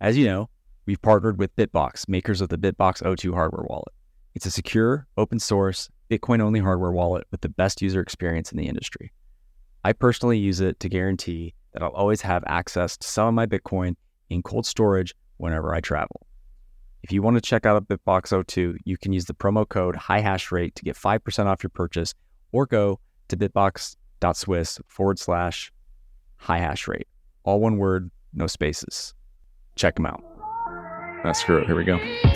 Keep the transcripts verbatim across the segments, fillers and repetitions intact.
As you know, we've partnered with Bitbox, makers of the Bitbox O two hardware wallet. It's a secure, open source, Bitcoin-only hardware wallet with the best user experience in the industry. I personally use it to guarantee that I'll always have access to some of my Bitcoin in cold storage whenever I travel. If you want to check out a Bitbox O two, you can use the promo code HIGHHashRate to get five percent off your purchase, or go to bitbox.swiss forward slash HIGHHashRate. All one word, no spaces. Check them out. Ah, screw it. Here we go.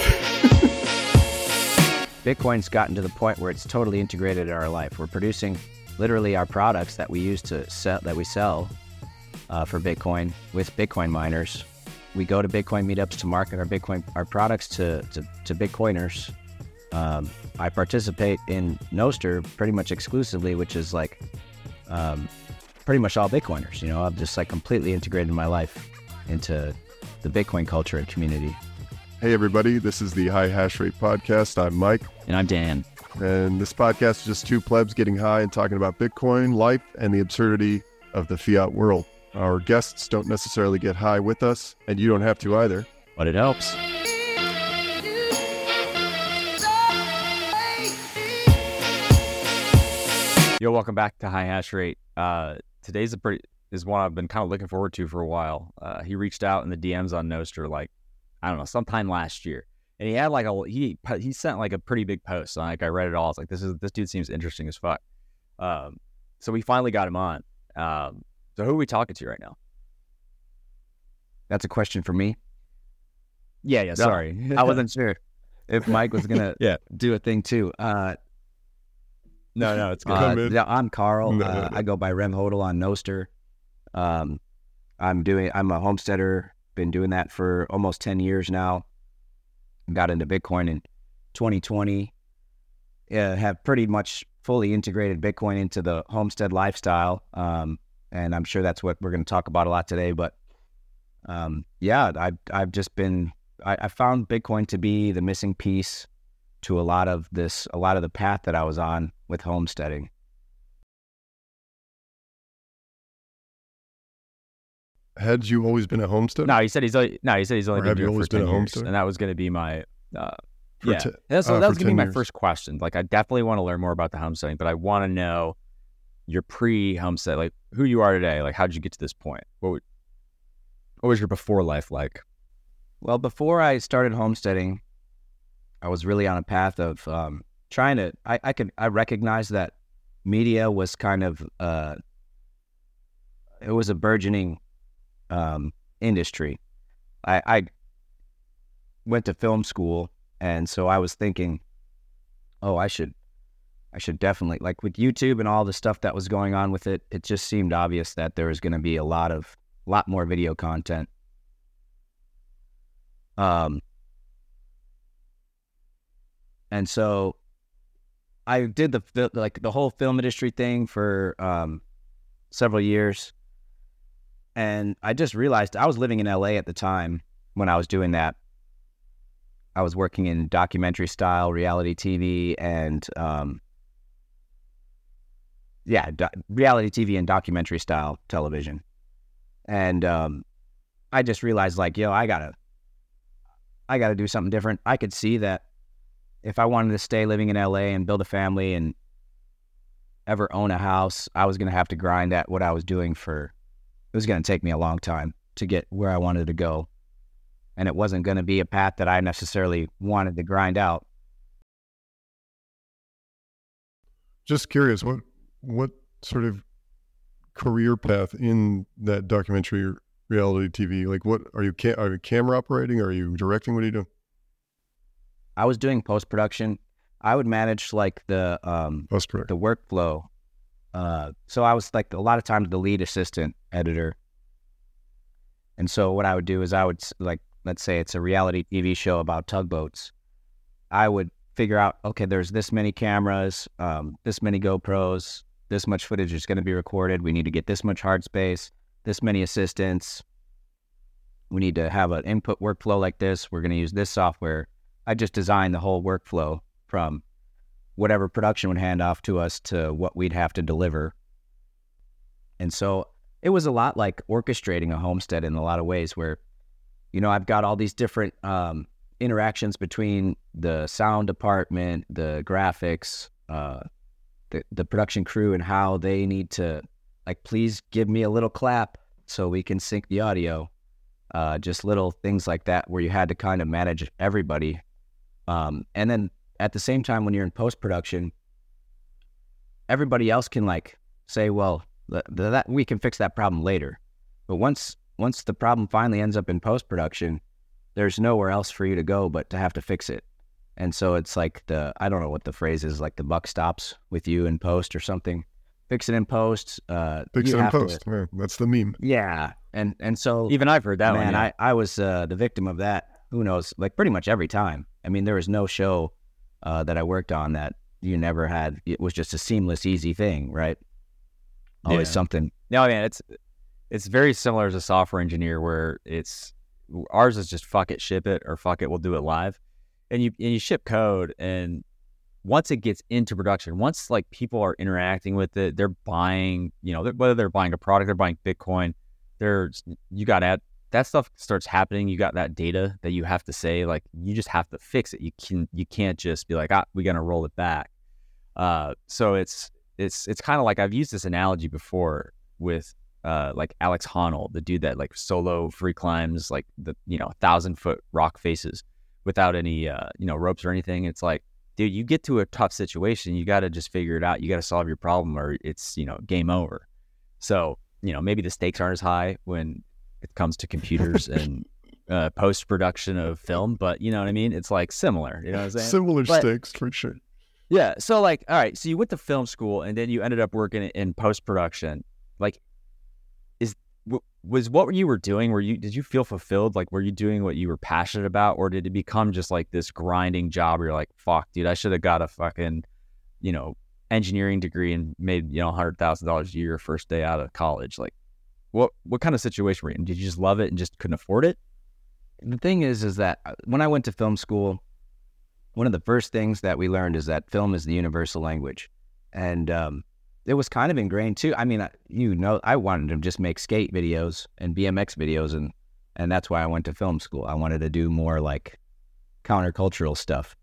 Bitcoin's gotten to the point where it's totally integrated in our life. We're producing literally our products that we use to sell, that we sell uh, for Bitcoin with Bitcoin miners. We go to Bitcoin meetups to market our Bitcoin, our products to, to, to Bitcoiners. Um, I participate in Nostr pretty much exclusively, which is like um, pretty much all Bitcoiners. You know, I've just like completely integrated my life into the Bitcoin culture and community. Hey everybody, this is the High Hash Rate Podcast. I'm Mike. And I'm Dan. And this podcast is just two plebs getting high and talking about Bitcoin, life, and the absurdity of the fiat world. Our guests don't necessarily get high with us, and you don't have to either. But it helps. Yo, welcome back to High Hash Rate. Uh, today's a pretty is one I've been kind of looking forward to for a while. Uh, he reached out in the D Ms on Nostr, like, I don't know, sometime last year. And he had like a, he he sent like a pretty big post. Like I read it all. It's like, this is, this dude seems interesting as fuck. Um, so we finally got him on. Um, so who are we talking to right now? That's a question for me. Yeah, yeah, sorry. No, I wasn't sure if Mike was going to yeah. do a thing too. Uh, no, no, it's good. Uh, yeah, I'm Carl. No, uh, no, no. I go by Rem Hodel on Nostr. Um, I'm doing, I'm a homesteader. Been doing that for almost ten years now. Got into Bitcoin in twenty twenty. Uh, have pretty much fully integrated Bitcoin into the homestead lifestyle. Um, and I'm sure that's what we're going to talk about a lot today. But um, yeah, I've, I've just been, I, I found Bitcoin to be the missing piece to a lot of this, a lot of the path that I was on with homesteading. Had you always been a homesteader? No, he said he's only, no, he said he's only Or been have you doing it always for ten been a years, homesteader? and that was going to be my, uh, For yeah, te- that's, uh, that was for going to be ten my years. first question. Like, I definitely want to learn more about the homesteading, but I want to know your pre-homestead, like who you are today. Like, how did you get to this point? What would, what was your before life like? Well, before I started homesteading, I was really on a path of um, trying to, I, I could, I recognized that media was kind of, uh, it was a burgeoning um, industry. I, I went to film school, and so I was thinking, oh, I should, I should definitely, like with YouTube and all the stuff that was going on with it, it just seemed obvious that there was going to be a lot of, lot more video content. Um, and so I did the, fil- like the whole film industry thing for um, several years. And I just realized I was living in L A at the time when I was doing that. I was working in documentary style, reality T V, and um, yeah, do- reality T V and documentary style television. And um, I just realized, like, yo, I gotta, I gotta do something different. I could see that if I wanted to stay living in L A and build a family and ever own a house, I was gonna have to grind at what I was doing for. It was going to take me a long time to get where I wanted to go. And it wasn't going to be a path that I necessarily wanted to grind out. Just curious, what what sort of career path in that documentary or reality T V? Like, what are you? Ca- are you camera operating? Are you directing? What are you doing? I was doing post-production. I would manage like the um, Post production. the workflow. Uh, so I was like a lot of times the lead assistant editor. And so what I would do is I would like, let's say it's a reality T V show about tugboats. I would figure out, okay, there's this many cameras, um, this many GoPros, this much footage is going to be recorded. We need to get this much hard space, this many assistants. We need to have an input workflow like this. We're going to use this software. I just designed the whole workflow from whatever production would hand off to us to what we'd have to deliver. And so it was a lot like orchestrating a homestead in a lot of ways where, you know, I've got all these different um, interactions between the sound department, the graphics, uh, the, the production crew, and how they need to, like, please give me a little clap so we can sync the audio. Uh, just little things like that where you had to kind of manage everybody. Um, and then at the same time, when you're in post-production, everybody else can like say, well, th- th- that we can fix that problem later. But once once the problem finally ends up in post-production, there's nowhere else for you to go but to have to fix it. And so it's like the, I don't know what the phrase is, like the buck stops with you in post or something. Fix it in post. Uh, Fix you it in have to- post. Yeah, that's the meme. yeah. And and so Even I've heard that man, one. Yeah. I, I was uh, the victim of that. Who knows? Like pretty much every time. I mean, there was no show uh, that I worked on that you never had. It was just a seamless, easy thing, right? Always Yeah. something. No, I mean it's it's very similar as a software engineer where it's ours is just fuck it, ship it, or fuck it, we'll do it live. And you and you ship code, and once it gets into production, once like people are interacting with it, they're buying, you know, whether they're buying a product, they're buying Bitcoin, they're you got to that stuff starts happening. You got that data that you have to say, like you just have to fix it. You can you can't just be like, ah, we're gonna roll it back. Uh, so it's it's it's kind of like I've used this analogy before with uh like Alex Honnold, the dude that like solo free climbs like the you know thousand foot rock faces without any uh you know ropes or anything. It's like, dude, you get to a tough situation, you got to just figure it out. You got to solve your problem, or it's you know game over. So you know maybe the stakes aren't as high when it comes to computers and uh, post production of film, but you know what I mean. It's like similar. You know what I'm saying? Similar But- stakes for sure. Yeah. So like, all right. So you went to film school, and then you ended up working in post production. Like, is w- was what you were doing? Were you did you feel fulfilled? Like, were you doing what you were passionate about, or did it become just like this grinding job where you're like, fuck, dude, I should have got a fucking, you know, engineering degree and made you know a hundred thousand dollars a year first day out of college? Like, what what kind of situation were you in? Did you just love it and just couldn't afford it? The thing is, is that when I went to film school, one of the first things that we learned is that film is the universal language. And um, it was kind of ingrained too. I mean, I- you know, I wanted to just make skate videos and B M X videos. And, and that's why I went to film school. I wanted to do more like countercultural stuff.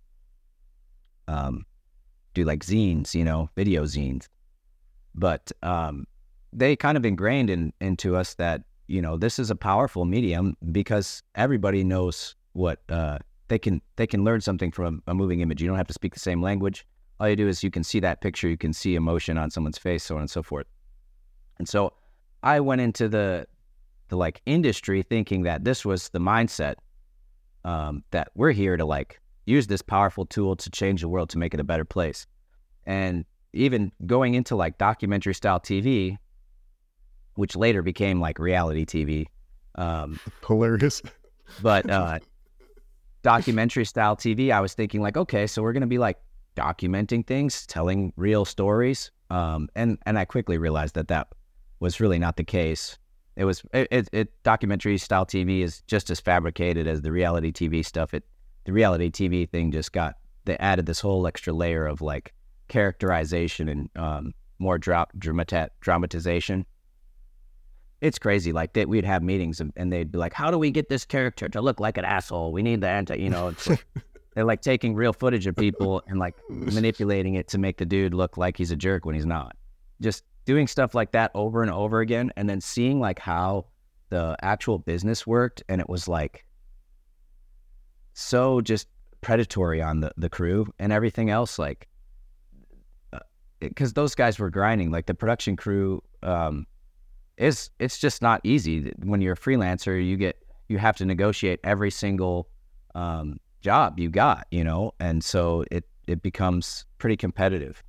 Um, do like zines, you know, video zines. But um, they kind of ingrained in, into us that, you know, this is a powerful medium because everybody knows what uh, they can they can learn something from a moving image. You don't have to speak the same language. All you do is you can see that picture, you can see emotion on someone's face, so on and so forth. And so I went into the the like industry thinking that this was the mindset, um, that we're here to like use this powerful tool to change the world, to make it a better place. And even going into like documentary style T V, which later became like reality T V. Um, Hilarious. but uh, documentary style T V, I was thinking like, okay, so we're going to be like documenting things, telling real stories. Um, and, and I quickly realized that that was really not the case. It was, it, it, it documentary style T V is just as fabricated as the reality T V stuff. It, the reality T V thing just got, they added this whole extra layer of like characterization and um, more drop, dramata- dramatization. It's crazy. Like they, we'd have meetings and, and they'd be like, how do we get this character to look like an asshole? We need the anti, you know, it's like, they're like taking real footage of people and like manipulating it to make the dude look like he's a jerk when he's not. Just doing stuff like that over and over again. And then seeing like how the actual business worked. And it was like so just predatory on the, the crew and everything else. Like, because those guys were grinding, like the production crew, um, is it's just not easy. When you're a freelancer, you get you have to negotiate every single um, job you got, you know, and so it it becomes pretty competitive.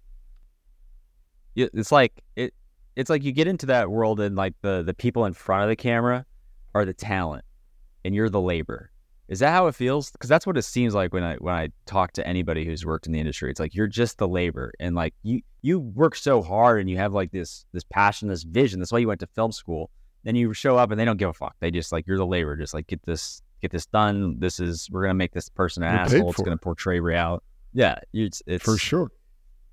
Yeah, it's like it it's like you get into that world and like the the people in front of the camera are the talent and you're the labor. Is that how it feels? Because that's what it seems like when I when I talk to anybody who's worked in the industry. It's like you're just the labor, and like you you work so hard and you have like this this passion, this vision. That's why you went to film school. Then you show up and they don't give a fuck. They just like, you're the labor. Just like get this get this done. This is we're gonna make this person an You're paid asshole. It's for gonna it. portray reality. Yeah, it's it's For sure.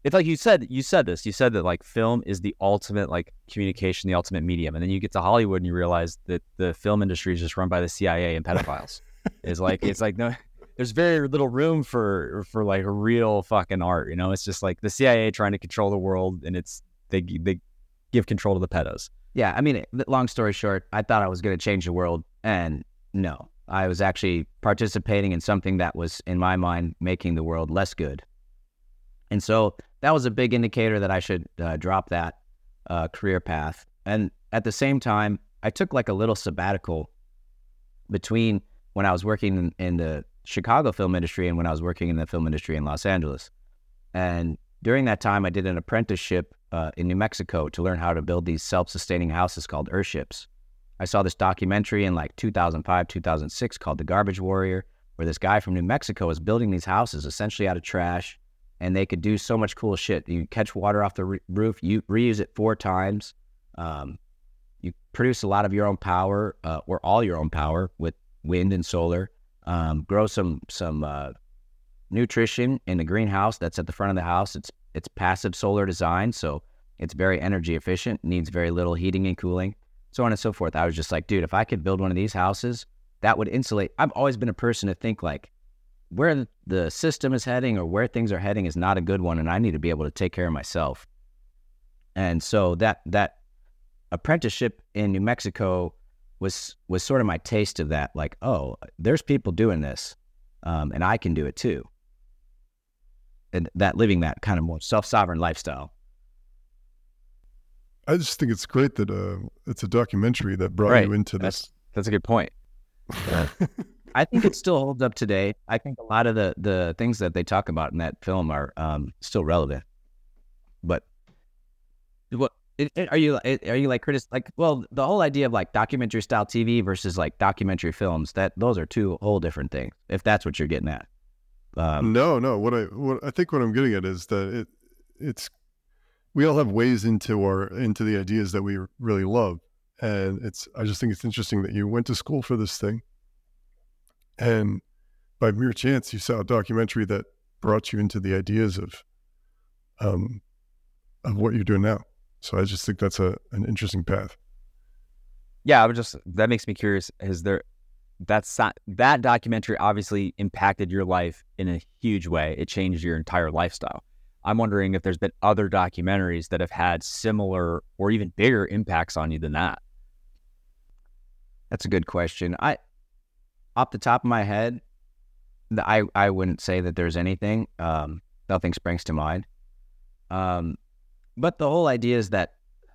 it's like you said, you said this, you said that like film is the ultimate like communication, the ultimate medium. And then you get to Hollywood and you realize that the film industry is just run by the C I A and pedophiles. It's like, it's like, no, there's very little room for, for like a real fucking art. You know, it's just like the C I A trying to control the world, and it's, they, they give control to the pedos. Yeah. I mean, long story short, I thought I was going to change the world, and no, I was actually participating in something that was, in my mind, making the world less good. And so that was a big indicator that I should uh, drop that uh, career path. And at the same time, I took like a little sabbatical between when I was working in, in the Chicago film industry and when I was working in the film industry in Los Angeles. And during that time, I did an apprenticeship uh, in New Mexico to learn how to build these self-sustaining houses called earthships. I saw this documentary in like two thousand five, two thousand six called The Garbage Warrior, where this guy from New Mexico was building these houses essentially out of trash. And they could do so much cool shit. You catch water off the re- roof, you reuse it four times. Um, you produce a lot of your own power, uh, or all your own power with wind and solar. Um, grow some some uh, nutrition in the greenhouse that's at the front of the house. It's it's passive solar design, so it's very energy efficient. Needs very little heating and cooling, so on and so forth. I was just like, dude, if I could build one of these houses, that would insulate. I've always been a person to think like, where the system is heading or where things are heading is not a good one, and I need to be able to take care of myself. And so that that apprenticeship in New Mexico was was sort of my taste of that. Like, oh, there's people doing this, um, and I can do it too. And that living that kind of more self-sovereign lifestyle. I just think it's great that uh, it's a documentary that brought Right. you into That's, this. that's a good point. I think it still holds up today. I think a lot of the, the things that they talk about in that film are um, still relevant. But what it, it- are you are you like critic like well the whole idea of like documentary style T V versus like documentary films, that those are two whole different things. If that's what you're getting at. Um, No, no. What I what I think what I'm getting at is that it it's we all have ways into our into the ideas that we really love, and it's I just think it's interesting that you went to school for this thing, and by mere chance you saw a documentary that brought you into the ideas of um of what you're doing now. So I just think that's a an interesting path. Yeah, I would just, that makes me curious. Is there, that's not, that documentary obviously impacted your life in a huge way. It changed your entire lifestyle. I'm wondering if there's been other documentaries that have had similar or even bigger impacts on you than that. That's a good question. I, off the top of my head, the- I I wouldn't say that there's anything. Um, nothing springs to mind. Um, but the whole idea is that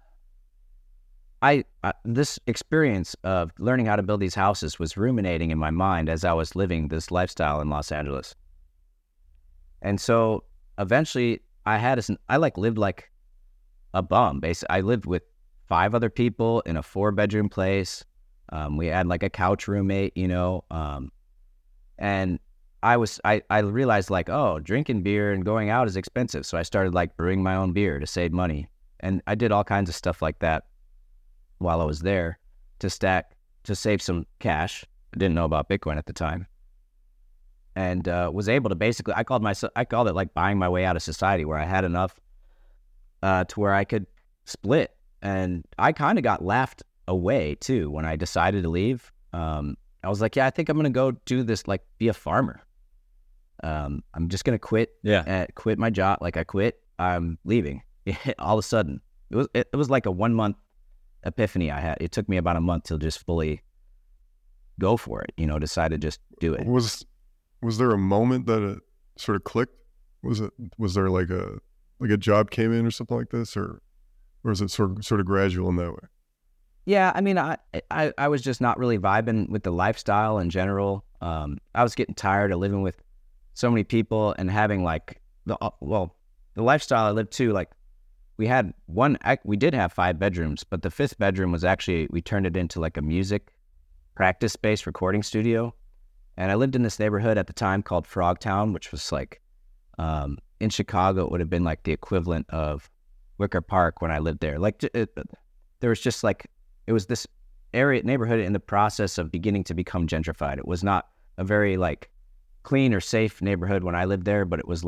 I, I this experience of learning how to build these houses was ruminating in my mind as I was living this lifestyle in Los Angeles. And so eventually I had a, I like lived like a bum. Basically, I lived with five other people in a four bedroom place. Um, we had like a couch roommate, you know, um, and I was, I, I realized like, oh, drinking beer and going out is expensive. So I started like brewing my own beer to save money. And I did all kinds of stuff like that while I was there to stack, to save some cash. I didn't know about Bitcoin at the time. And uh, was able to basically, I called myself, I called it like buying my way out of society, where I had enough uh, to where I could split. And I kind of got laughed away too when I decided to leave. Um, I was like, yeah, I think I'm going to go do this, like be a farmer. Um, I'm just going to quit, Yeah. uh, quit my job. Like I quit, I'm leaving. All of a sudden, it was, it, it was like a one month epiphany I had. It took me about a month to just fully go for it, you know, decide to just do it. Was was there a moment that it sort of clicked? Was it was there like a like a job came in or something like this, or or is it sort of sort of gradual in that way? Yeah, I mean, I, I I was just not really vibing with the lifestyle in general. Um, I was getting tired of living with so many people and having like the uh, well, the lifestyle I lived too. Like we had one, ac- we did have five bedrooms, but the fifth bedroom was actually, we turned it into like a music practice space recording studio. And I lived in this neighborhood at the time called Frogtown, which was like um, in Chicago, it would have been like the equivalent of Wicker Park when I lived there. Like it, there was just like, it was this area neighborhood in the process of beginning to become gentrified. It was not a very like clean or safe neighborhood when I lived there, but it was like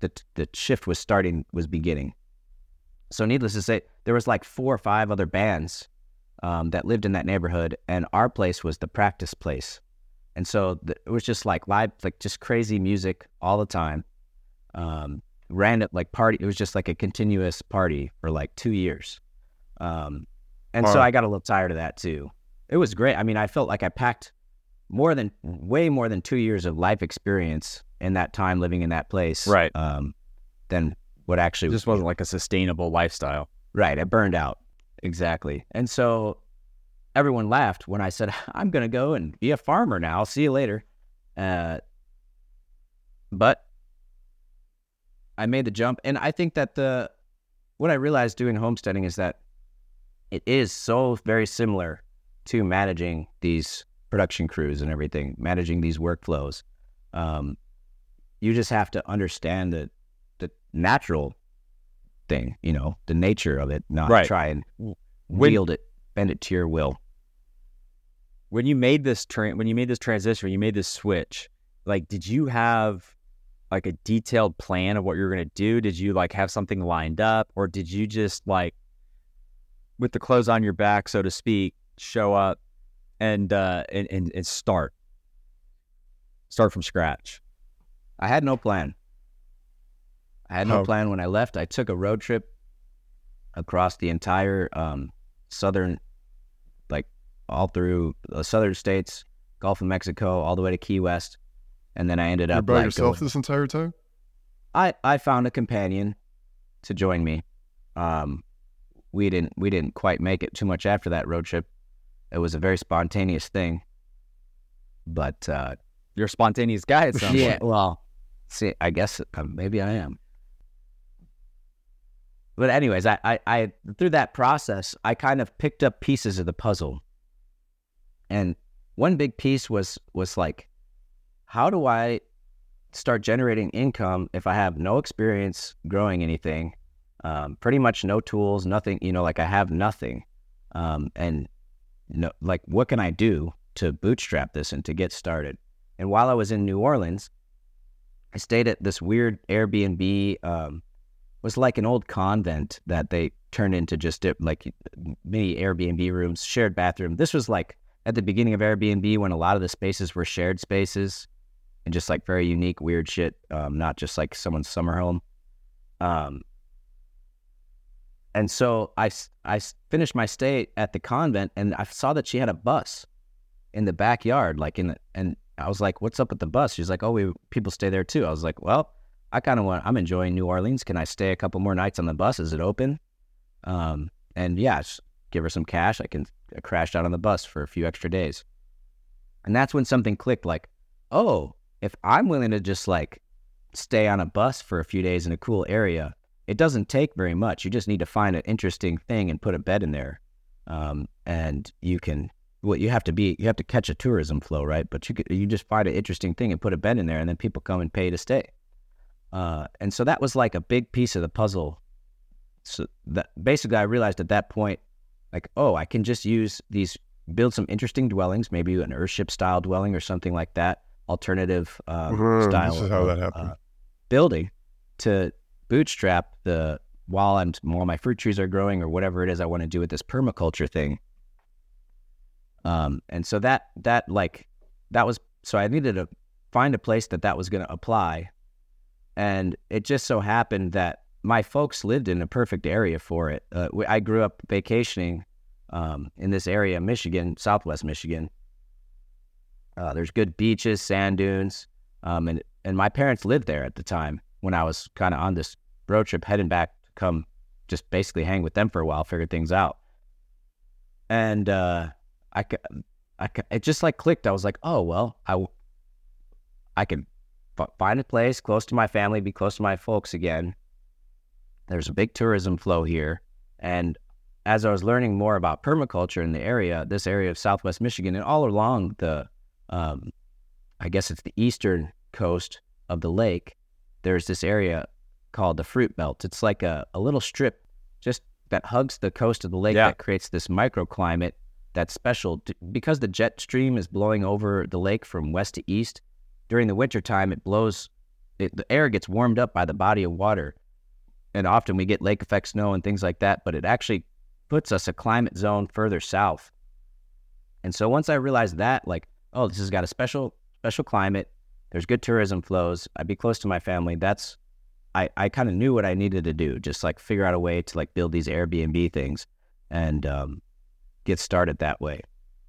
the the shift was starting, was beginning. So needless to say, there was like four or five other bands um, that lived in that neighborhood, and our place was the practice place. And so th- it was just like live, like just crazy music all the time. Um, random, like party. It was just like a continuous party for like two years. Um, and Wow. so I got a little tired of that too. It was great. I mean, I felt like I packed more than, way more than two years of life experience in that time living in that place. Right. Um, than what actually It just wasn't like a sustainable lifestyle. Right. I burned out. Exactly. And so everyone laughed when I said, I'm going to go and be a farmer now. I'll see you later. Uh, but I made the jump. And I think that the, what I realized doing homesteading is that it is so very similar to managing these production crews and everything, managing these workflows. Um, you just have to understand the, the natural thing, you know, the nature of it, not Right. try and When- wield it, bend it to your will. When you made this tra- when you made this transition, when you made this switch, like, did you have like a detailed plan of what you were going to do? Did you like have something lined up, or did you just like, with the clothes on your back, so to speak, show up and uh and, and, and start start from scratch? I had no plan. I had no How- plan when I left. I took a road trip across the entire um, southern, like all through the southern states, Gulf of Mexico, all the way to Key West. And then I ended You're up by like yourself going- this entire time? I, I found a companion to join me. Um, we didn't we didn't quite make it too much after that road trip. It was a very spontaneous thing. But uh, You're a spontaneous guy, it sounds yeah, like. well, see, I guess uh, maybe I am. But anyways, I, I, I through that process, I kind of picked up pieces of the puzzle. And one big piece was was like, how do I start generating income if I have no experience growing anything, um, pretty much no tools, nothing, you know, like I have nothing. Um, and no, like, what can I do to bootstrap this and to get started? And while I was in New Orleans, I stayed at this weird Airbnb. Um, it was like an old convent that they turned into just it, like many Airbnb rooms, shared bathroom. This was like at the beginning of Airbnb when a lot of the spaces were shared spaces and just like very unique, weird shit, um, not just like someone's summer home. Um, and so I, I finished my stay at the convent, and I saw that she had a bus in the backyard, like in the, and I was like, what's up with the bus? She's like, oh, we people stay there too. I was like, well, I kind of want, I'm enjoying New Orleans. Can I stay a couple more nights on the bus? Is it open? Um, and yeah, just give her some cash. I can I crash out on the bus for a few extra days. And that's when something clicked, like, oh, if I'm willing to just like stay on a bus for a few days in a cool area, it doesn't take very much. You just need to find an interesting thing and put a bed in there. Um, and you can, well, you have to be, you have to catch a tourism flow, right? But you could, you just find an interesting thing and put a bed in there, and then people come and pay to stay. Uh, and so that was like a big piece of the puzzle. So that basically I realized at that point, like, oh, I can just use these, build some interesting dwellings, maybe an Earthship style dwelling or something like that, alternative um, Mhm, style this is how of, that happened. uh, building to bootstrap the, while I'm, while my fruit trees are growing or whatever it is I want to do with this permaculture thing. Um, and so that, that like, that was, so I needed to find a place that that was going to apply. And it just so happened that my folks lived in a perfect area for it. Uh, we- I grew up vacationing um, in this area, Michigan, Southwest Michigan. Uh, there's good beaches, sand dunes, um, and and my parents lived there at the time when I was kind of on this road trip heading back to come just basically hang with them for a while, figure things out. And uh, I, ca- I, ca- it just like clicked. I was like, oh well, I, w- I can f- find a place close to my family, be close to my folks again. There's a big tourism flow here. And as I was learning more about permaculture in the area, this area of Southwest Michigan and all along the, um, I guess it's the eastern coast of the lake, there's this area called the Fruit Belt. It's like a, a little strip just that hugs the coast of the lake Yeah. that creates this microclimate that's special. To, because the jet stream is blowing over the lake from west to east, during the wintertime, it blows it, the air gets warmed up by the body of water. And often we get lake effect snow and things like that, but it actually puts us a climate zone further south. And so once I realized that, like, oh, this has got a special, special climate, there's good tourism flows, I'd be close to my family, that's, I, I kind of knew what I needed to do, just like figure out a way to like build these Airbnb things and um, get started that way.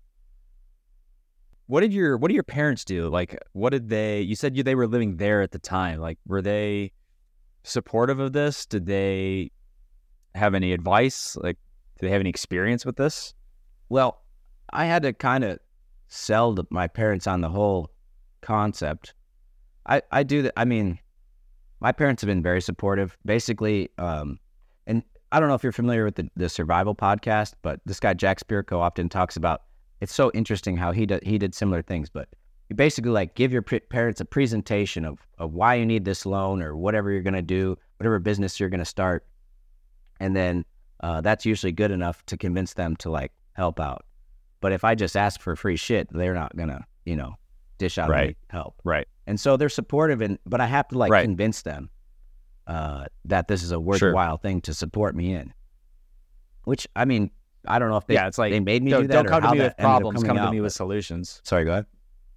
What did your What did your parents do? Like, what did they? You said you they were living there at the time. Like, were they supportive of this? Did they have any advice? Like, do they have any experience with this? Well, I had to kind of sell the, my parents on the whole concept. I I do that. I mean, my parents have been very supportive. Basically, um, and I don't know if you're familiar with the, the Survival podcast, but this guy Jack Spirko often talks about. It's so interesting how he did, he did similar things, but you basically like give your pre- parents a presentation of, of why you need this loan or whatever you're going to do, whatever business you're going to start. And then uh, that's usually good enough to convince them to like help out. But if I just ask for free shit, they're not going to, you know, dish out right. any help. Right. And so they're supportive, and but I have to like right. convince them uh, that this is a worthwhile sure. thing to support me in, which I mean, I don't know if they, yeah, it's like, they made me don't, do that. Don't come or to me with problems. Come out, to me but... with solutions. Sorry, go ahead.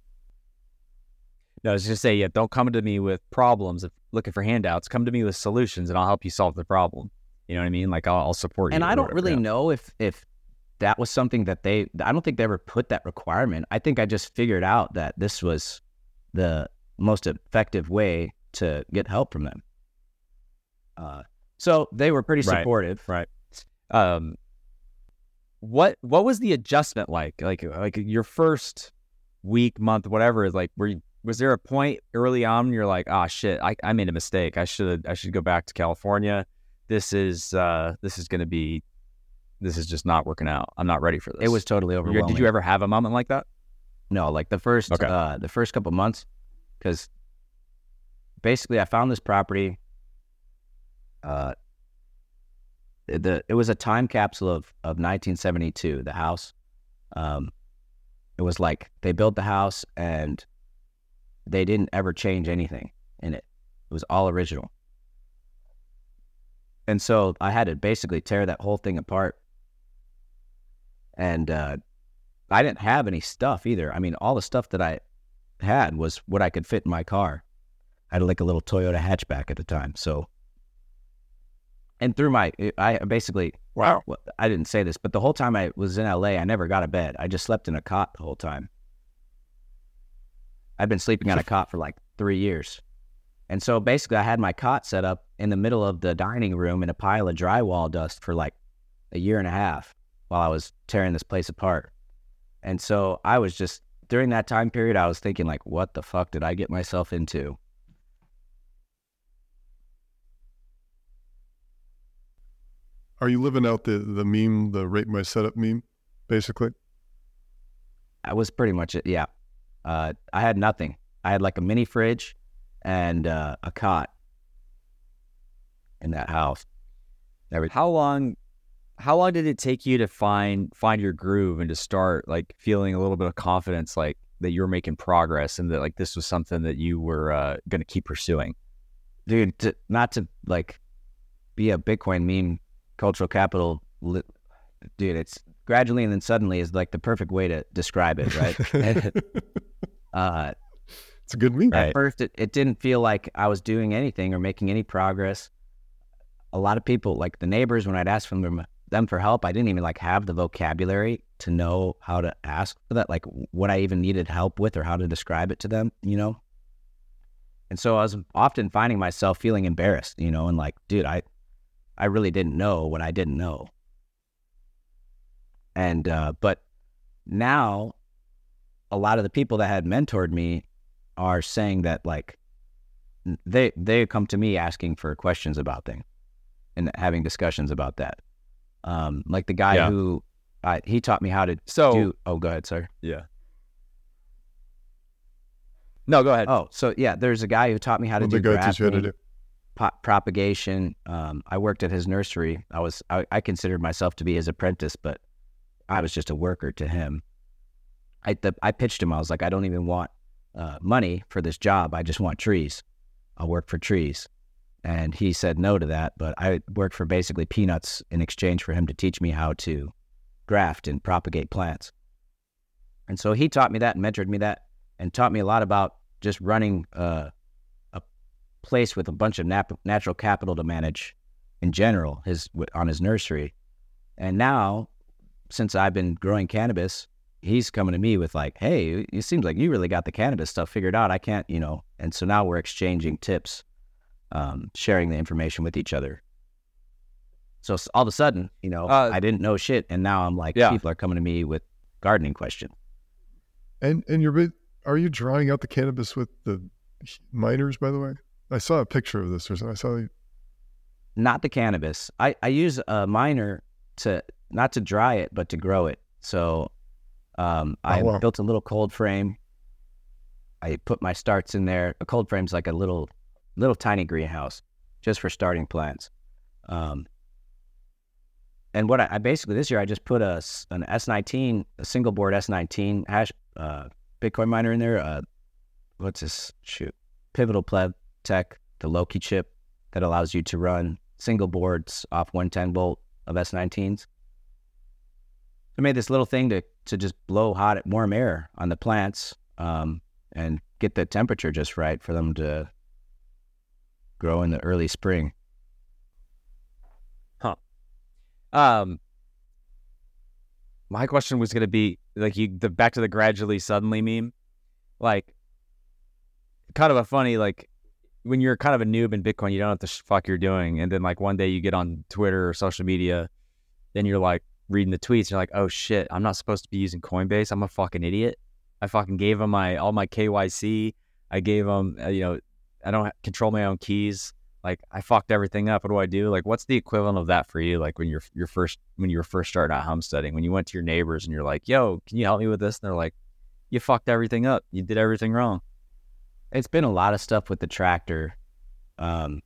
No, I was just say, yeah, don't come to me with problems. If looking for handouts, come to me with solutions, and I'll help you solve the problem. You know what I mean? Like I'll, I'll support you. And I don't really yeah. know if if that was something that they. I don't think they ever put that requirement. I think I just figured out that this was the most effective way to get help from them. Uh, so they were pretty right. supportive, right? Um. What what was the adjustment like? Like like your first week, month, whatever. Like, were you, was there a point early on when you're like, ah, oh, shit, I, I made a mistake. I should I should go back to California. This is uh this is going to be this is just not working out. I'm not ready for this. It was totally overwhelming. Did you ever have a moment like that? No, like the first okay. uh, the first couple months, because basically I found this property. Uh. The it was a time capsule of, of nineteen seventy-two, the house. Um, it was like they built the house and they didn't ever change anything in it. It was all original. And so I had to basically tear that whole thing apart. And uh, I didn't have any stuff either. I mean, all the stuff that I had was what I could fit in my car. I had like a little Toyota hatchback at the time, so... And through my, I basically, wow, well, I didn't say this, but the whole time I was in L A, I never got a bed. I just slept in a cot the whole time. I've been sleeping on a cot for like three years. And so basically I had my cot set up in the middle of the dining room in a pile of drywall dust for like a year and a half while I was tearing this place apart. And so I was just, during that time period, I was thinking like, what the fuck did I get myself into? Are you living out the, the meme, the rate my setup meme, basically? That was pretty much it, yeah. Uh, I had nothing. I had like a mini fridge and uh, a cot in that house. Everything. How long how long did it take you to find find your groove and to start like feeling a little bit of confidence, like that you were making progress and that like this was something that you were uh, going to keep pursuing? Dude, to, not to like be a Bitcoin meme, cultural capital, li- dude, it's gradually and then suddenly is like the perfect way to describe it, right? uh, it's a good meme. At right. first, it, it didn't feel like I was doing anything or making any progress. A lot of people, like the neighbors, when I'd ask from them, them for help, I didn't even like have the vocabulary to know how to ask for that, like what I even needed help with or how to describe it to them, you know? And so I was often finding myself feeling embarrassed, you know, and like, dude, I, I really didn't know what I didn't know. And, uh, but now a lot of the people that had mentored me are saying that like, they, they come to me asking for questions about things and having discussions about that. Um, like the guy yeah. who, uh, he taught me how to so, do, oh, go ahead, sir. Yeah. No, go ahead. Oh, so yeah, there's a guy who taught me how to what do the guy teach you how to do? Po- propagation. Um, I worked at his nursery. I was, I, I considered myself to be his apprentice, but I was just a worker to him. I, the, I pitched him. I was like, I don't even want uh, money for this job. I just want trees. I'll work for trees. And he said no to that, but I worked for basically peanuts in exchange for him to teach me how to graft and propagate plants. And so he taught me that and mentored me that and taught me a lot about just running uh, a place with a bunch of nat- natural capital to manage in general his on his nursery. And now, since I've been growing cannabis, he's coming to me with like, hey, it seems like you really got the cannabis stuff figured out. I can't, you know. And so now we're exchanging tips, um, sharing the information with each other. So all of a sudden, you know, uh, I didn't know shit. And now I'm like, yeah. people are coming to me with gardening questions. And and you're, are you drying out the cannabis with the miners, by the way? I saw a picture of this. Or something. I saw you. Not the cannabis. I, I use a miner to, not to dry it, but to grow it. So um, I oh, wow. built a little cold frame. I put my starts in there. A cold frame's like a little, little tiny greenhouse just for starting plants. Um, and what I, I basically, this year, I just put a, an S nineteen, a single board S nineteen hash uh, Bitcoin miner in there. Uh, what's this? Shoot. Pivotal Pleb Tech, the Loki chip that allows you to run single boards off one ten volt of S nineteens. I made this little thing to, to just blow hot, warm air on the plants um, and get the temperature just right for them to grow in the early spring. Huh. Um, my question was going to be like you, the back to the gradually suddenly meme, like kind of a funny, like when you're kind of a noob in Bitcoin, you don't know what the fuck you're doing. And then like one day you get on Twitter or social media, then you're like reading the tweets. And you're like, oh shit, I'm not supposed to be using Coinbase. I'm a fucking idiot. I fucking gave them my, all my K Y C. I gave them, uh, you know, I don't control my own keys. Like I fucked everything up. What do I do? Like, what's the equivalent of that for you? Like when you're, you're first, when you were first starting out homesteading, when you went to your neighbors and you're like, yo, can you help me with this? And they're like, you fucked everything up. You did everything wrong. It's been a lot of stuff with the tractor. Um,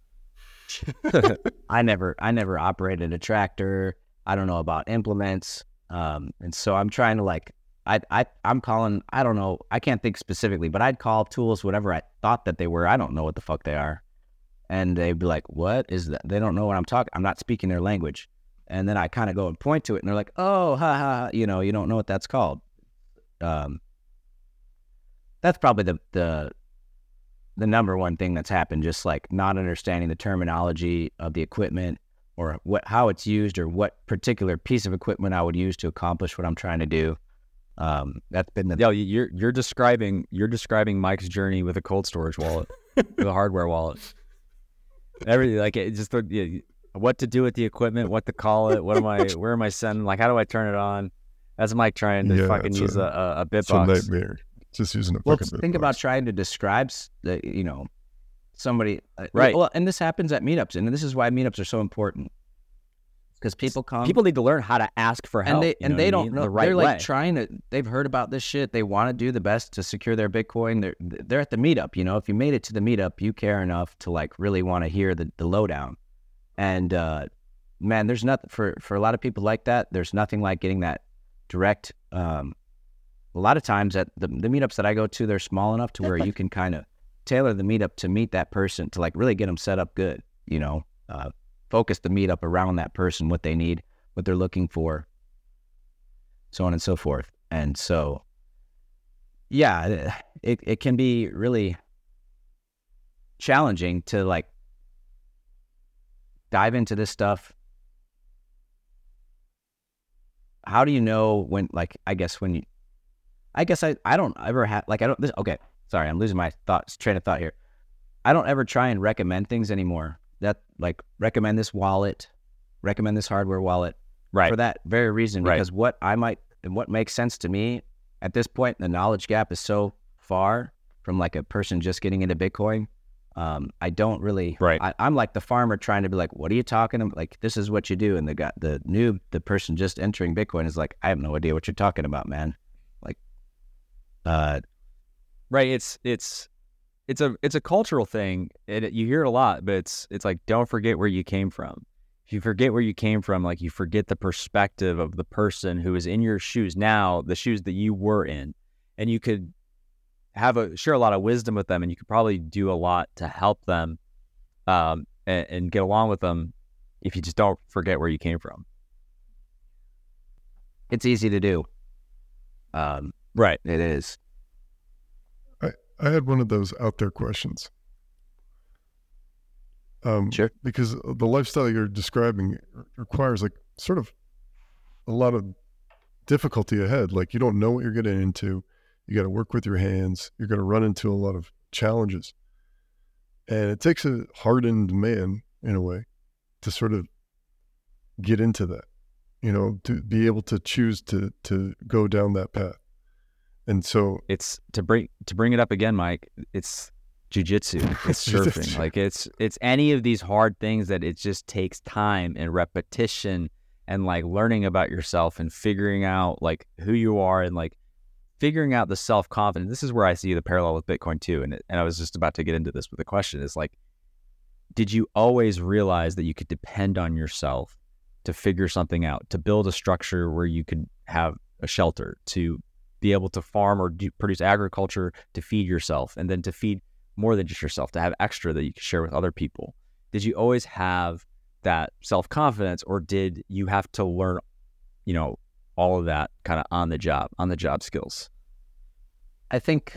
I never, I never operated a tractor. I don't know about implements. Um, and so I'm trying to like, I, I, I'm calling, I don't know, I can't think specifically, but I'd call tools whatever I thought that they were. I don't know what the fuck they are. And they'd be like, what is that? They don't know what I'm talking. I'm not speaking their language. And then I kind of go and point to it and they're like, oh, ha, ha, you know, you don't know what that's called. Um, that's probably the, the, the number one thing that's happened, just like not understanding the terminology of the equipment or what, how it's used or what particular piece of equipment I would use to accomplish what I'm trying to do. Um, that's been the, Yo, you're, you're describing, you're describing Mike's journey with a cold storage wallet, with a hardware wallet. Everything, like it just yeah, what to do with the equipment, what to call it, what am I, where am I sending, like how do I turn it on? That's Mike trying to yeah, fucking use a, a, a Bitbox. It's a nightmare. Just using a well, fucking think Bitbox. About trying to describe the, you know, somebody, right? Well, and this happens at meetups, and this is why meetups are so important because people come, people need to learn how to ask for help, and they and they don't mean? know the right they're like way. Trying to. They've heard about this shit. They want to do the best to secure their Bitcoin. They're they're at the meetup. You know, if you made it to the meetup, you care enough to like really want to hear the, the lowdown. And uh, man, there's nothing for for a lot of people like that. There's nothing like getting that direct. Um, a lot of times at the, the meetups that I go to, they're small enough to where you can kind of tailor the meetup to meet that person, to like really get them set up good, you know, uh, focus the meetup around that person, what they need, what they're looking for, so on and so forth. And so, yeah, it, it can be really challenging to like dive into this stuff. How do you know when, like, I guess when you, I guess I, I don't ever have, like, I don't, this, okay, sorry, I'm losing my thoughts, train of thought here. I don't ever try and recommend things anymore. That, like, recommend this wallet, recommend this hardware wallet. Right. For that very reason, right. Because what I might, and what makes sense to me at this point, the knowledge gap is so far from, like, a person just getting into Bitcoin. Um, I don't really, right. I, I'm like the farmer trying to be like, what are you talking about? Like, this is what you do. And the guy, the noob, the person just entering Bitcoin is like, I have no idea what you're talking about, man. Like, uh, right. It's, it's, it's a, it's a cultural thing. It, you hear it a lot, but it's, it's like, don't forget where you came from. If you forget where you came from, like you forget the perspective of the person who is in your shoes now, the shoes that you were in, and you could, have a share a lot of wisdom with them, and you could probably do a lot to help them um, and, and get along with them if you just don't forget where you came from. It's easy to do. Um, right. It is. I, I had one of those out there questions. Um, Sure. Because the lifestyle you're describing requires like sort of a lot of difficulty ahead. Like you don't know what you're getting into. You got to work with your hands. You're going to run into a lot of challenges. And it takes a hardened man, in a way, to sort of get into that, you know, to be able to choose to to go down that path. And so it's to bring to bring it up again, Mike, it's jiu-jitsu, it's surfing. Like it's it's any of these hard things that it just takes time and repetition and like learning about yourself and figuring out like who you are and like figuring out the self-confidence. This is where I see the parallel with Bitcoin too. And, it, and I was just about to get into this with a question is like, did you always realize that you could depend on yourself to figure something out, to build a structure where you could have a shelter, to be able to farm or do, produce agriculture to feed yourself, and then to feed more than just yourself, to have extra that you can share with other people? Did you always have that self-confidence, or did you have to learn, you know, all of that kind of on the job, on the job skills? I think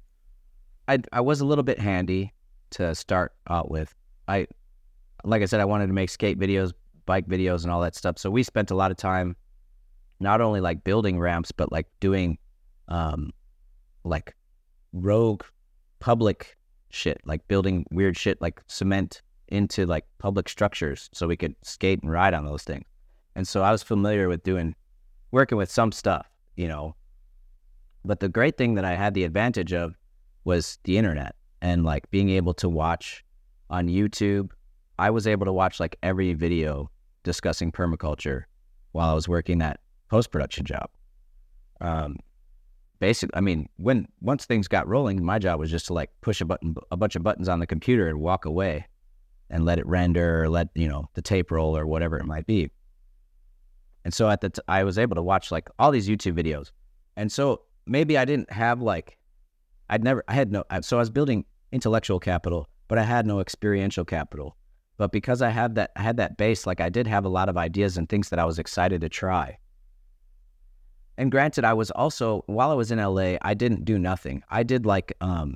I I was a little bit handy to start out with. I, like I said, I wanted to make skate videos, bike videos, and all that stuff. So we spent a lot of time not only like building ramps, but like doing um, like rogue public shit, like building weird shit like cement into like public structures so we could skate and ride on those things. And so I was familiar with doing, working with some stuff, you know. But the great thing that I had the advantage of was the internet and like being able to watch on YouTube. I was able to watch like every video discussing permaculture while I was working that post-production job. Um, basically, I mean, when once things got rolling, my job was just to like push a button, a bunch of buttons on the computer and walk away and let it render or let, you know, the tape roll or whatever it might be. And so at the t- I was able to watch like all these YouTube videos. And so maybe I didn't have like, I'd never, I had no, so I was building intellectual capital, but I had no experiential capital. But because I had that, I had that base, like I did have a lot of ideas and things that I was excited to try. And granted, I was also, while I was in L A, I didn't do nothing. I did like, um,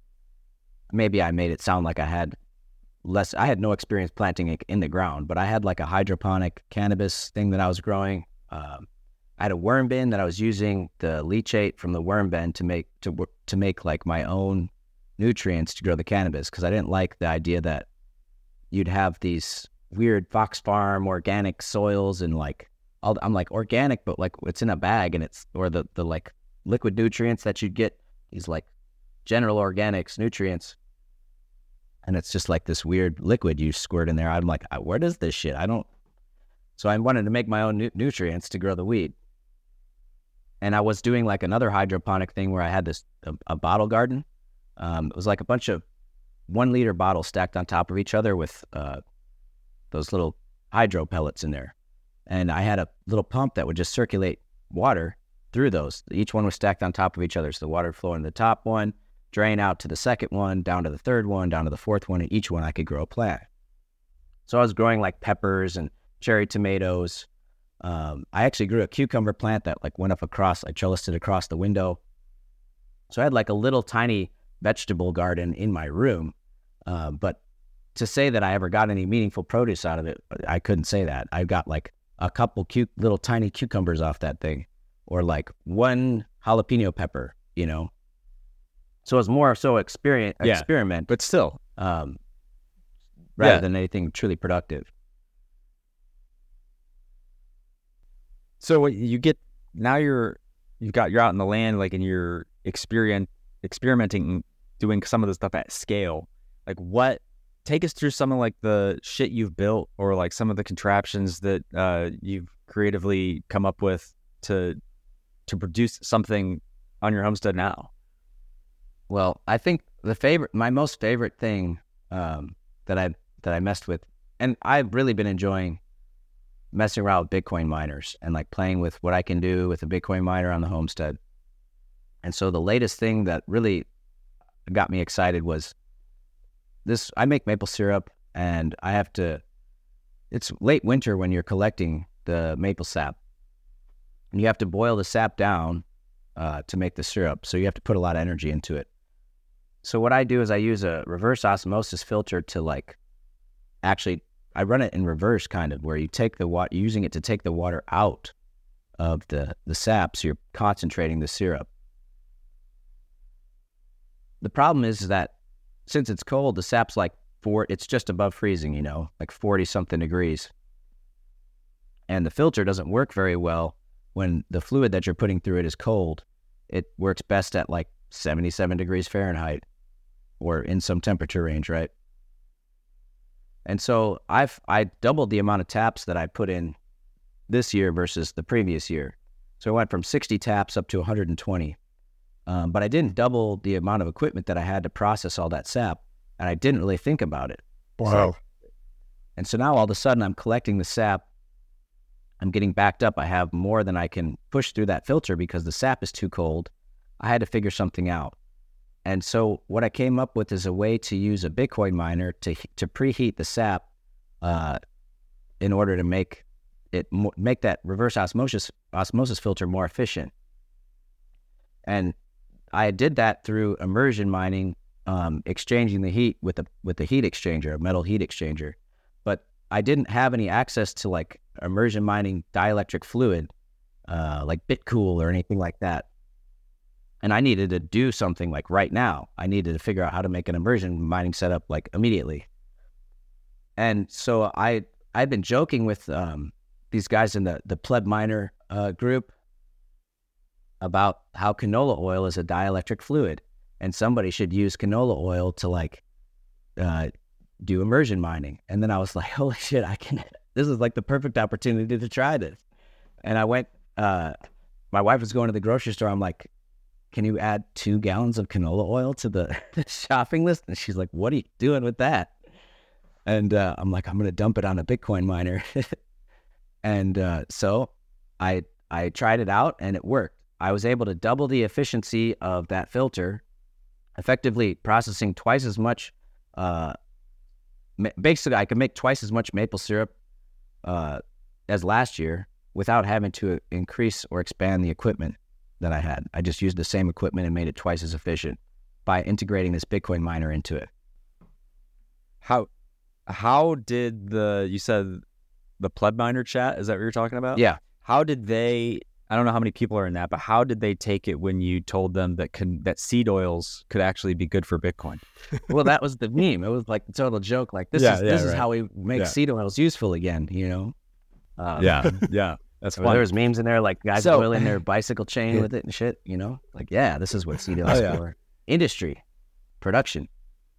maybe I made it sound like I had less, I had no experience planting it in the ground, but I had like a hydroponic cannabis thing that I was growing. Um, I had a worm bin that I was using the leachate from the worm bin to make, to, to make like my own nutrients to grow the cannabis. Cause I didn't like the idea that you'd have these weird Fox Farm organic soils and like, I'll, I'm like organic, but like it's in a bag and it's, or the, the like liquid nutrients that you'd get, these like general organics nutrients. And it's just like this weird liquid you squirt in there. I'm like, where does this shit? I don't. So I wanted to make my own nu- nutrients to grow the weed. And I was doing like another hydroponic thing where I had this, a, a bottle garden. Um, it was like a bunch of one liter bottles stacked on top of each other with uh, those little hydro pellets in there. And I had a little pump that would just circulate water through those. Each one was stacked on top of each other. So the water would flow in the top one, drain out to the second one, down to the third one, down to the fourth one, and each one I could grow a plant. So I was growing like peppers and cherry tomatoes. Um, I actually grew a cucumber plant that like went up across, I trellised it across the window. So I had like a little tiny vegetable garden in my room. Uh, but to say that I ever got any meaningful produce out of it, I couldn't say that. I got like a couple cute little tiny cucumbers off that thing, or like one jalapeno pepper, you know? So it was more so experiment, Yeah, experiment, but still, um, rather Yeah. than anything truly productive. so what you get now, you're you've got you're out in the land, like, and you're experien experimenting, doing some of the stuff at scale. Like, what? Take us through some of like the shit you've built, or like some of the contraptions that uh, you've creatively come up with to to produce something on your homestead now. Well, I think the favorite, my most favorite thing um, that I that I messed with, and I've really been enjoying messing around with Bitcoin miners and like playing with what I can do with a Bitcoin miner on the homestead. And so the latest thing that really got me excited was this. I make maple syrup, and I have to, it's late winter when you're collecting the maple sap. And you have to boil the sap down uh, to make the syrup. So you have to put a lot of energy into it. So what I do is I use a reverse osmosis filter to like, actually, I run it in reverse kind of, where you take the water, using it to take the water out of the, the sap. So you're concentrating the syrup. The problem is that since it's cold, the sap's like four, it's just above freezing, you know, like forty something degrees. And the filter doesn't work very well when the fluid that you're putting through it is cold. It works best at like seventy-seven degrees Fahrenheit or in some temperature range, right? And so I've, I doubled the amount of taps that I put in this year versus the previous year. So I went from sixty taps up to one hundred twenty. Um, but I didn't double the amount of equipment that I had to process all that sap, and I didn't really think about it. Wow. So, and so now all of a sudden I'm collecting the sap. I'm getting backed up. I have more than I can push through that filter because the sap is too cold. I had to figure something out. And so what I came up with is a way to use a Bitcoin miner to to preheat the sap uh, in order to make it make that reverse osmosis osmosis filter more efficient. And I did that through immersion mining, um, exchanging the heat with the with the heat exchanger, a metal heat exchanger. But I didn't have any access to like immersion mining dielectric fluid, uh, like BitCool or anything like that. And I needed to do something like right now. I needed to figure out how to make an immersion mining setup like immediately. And so I I've been joking with um, these guys in the the pleb miner uh, group about how canola oil is a dielectric fluid, and somebody should use canola oil to like uh, do immersion mining. And then I was like, holy shit, I can, this is like the perfect opportunity to try this. And I went, uh, my wife was going to the grocery store. I'm like, can you add two gallons of canola oil to the shopping list? And she's like, what are you doing with that? And uh, I'm like, I'm going to dump it on a Bitcoin miner. and uh, so I I tried it out, and it worked. I was able to double the efficiency of that filter, effectively processing twice as much. Uh, basically, I could make twice as much maple syrup uh, as last year without having to increase or expand the equipment that I had. I just used the same equipment and made it twice as efficient by integrating this Bitcoin miner into it. How how did the, you said the pleb miner chat, is that what you're talking about? Yeah. How did they, I don't know how many people are in that, but how did they take it when you told them that can, that seed oils could actually be good for Bitcoin? Well, that was the meme. It was like the total joke. Like this Yeah, is yeah, this is right. how we make Yeah. seed oils useful again. You know. Um, yeah, yeah, that's so fun. there was memes in there like guys So- boiling their bicycle chain with it and shit. You know, like yeah, this is what seed oils Oh, yeah. for. Industry, production.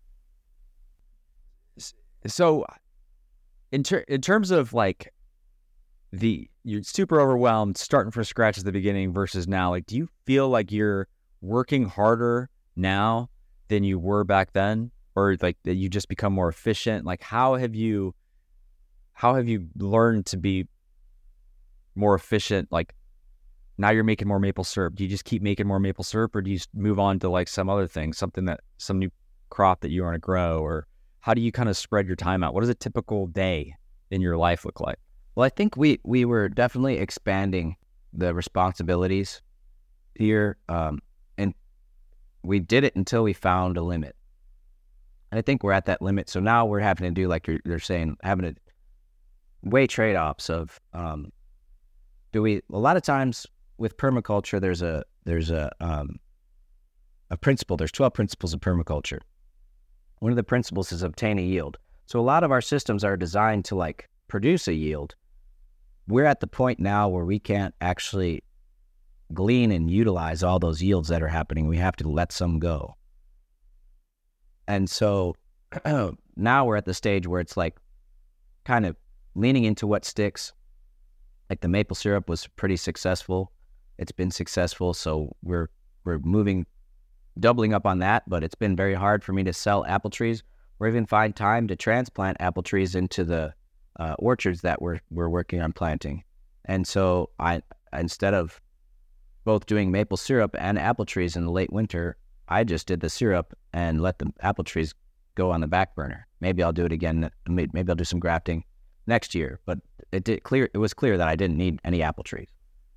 So, in ter- in terms of like the, you're super overwhelmed, starting from scratch at the beginning versus now. Like, do you feel like you're working harder now than you were back then, or like that you just become more efficient? Like, how have you, how have you learned to be more efficient? Like, now you're making more maple syrup. Do you just keep making more maple syrup, or do you s- move on to like some other thing, something that, some new crop that you want to grow, or how do you kind of spread your time out? What does a typical day in your life look like? Well, I think we we were definitely expanding the responsibilities here, um, and we did it until we found a limit. And I think we're at that limit. So now we're having to do, like you're, you're saying, having to weigh trade-offs of um, do we? A lot of times with permaculture, there's a there's a um, a principle. There's twelve principles of permaculture. One of the principles is obtain a yield. So a lot of our systems are designed to like produce a yield. We're at the point now where we can't actually glean and utilize all those yields that are happening. We have to let some go. And so now we're at the stage where it's like kind of leaning into what sticks. Like the maple syrup was pretty successful. It's been successful. So we're we're moving, doubling up on that, but it's been very hard for me to sell apple trees or even find time to transplant apple trees into the uh, orchards that we're we're working on planting. And so I, instead of both doing maple syrup and apple trees in the late winter, I just did the syrup and let the apple trees go on the back burner. Maybe I'll do it again. Maybe I'll do some grafting next year. But it did clear. It was clear that I didn't need any apple trees.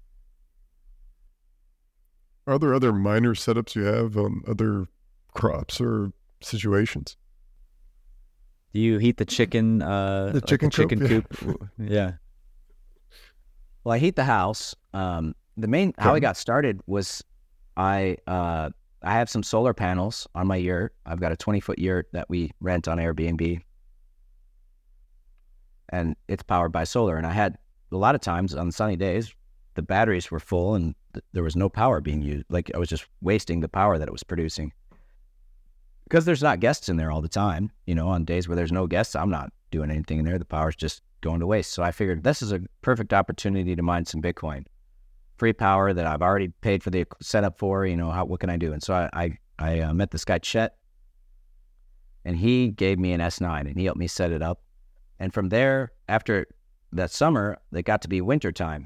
Are there other minor setups you have on other crops or situations? Do you heat the chicken? Uh, The like chicken coop, chicken yeah. coop? Yeah. Well, I heat the house. Um, the main how I Okay. got started was I uh, I have some solar panels on my yurt. I've got a twenty foot yurt that we rent on Airbnb, and it's powered by solar. And I had a lot of times on sunny days, the batteries were full and th- there was no power being used. Like I was just wasting the power that it was producing. Because there's not guests in there all the time. You know, on days where there's no guests, I'm not doing anything in there. The power's just going to waste. So I figured this is a perfect opportunity to mine some Bitcoin. Free power that I've already paid for the setup for, you know, how, what can I do? And so I, I, I uh, met this guy, Chet, and he gave me an S nine and he helped me set it up. And from there, after that summer, it got to be winter time.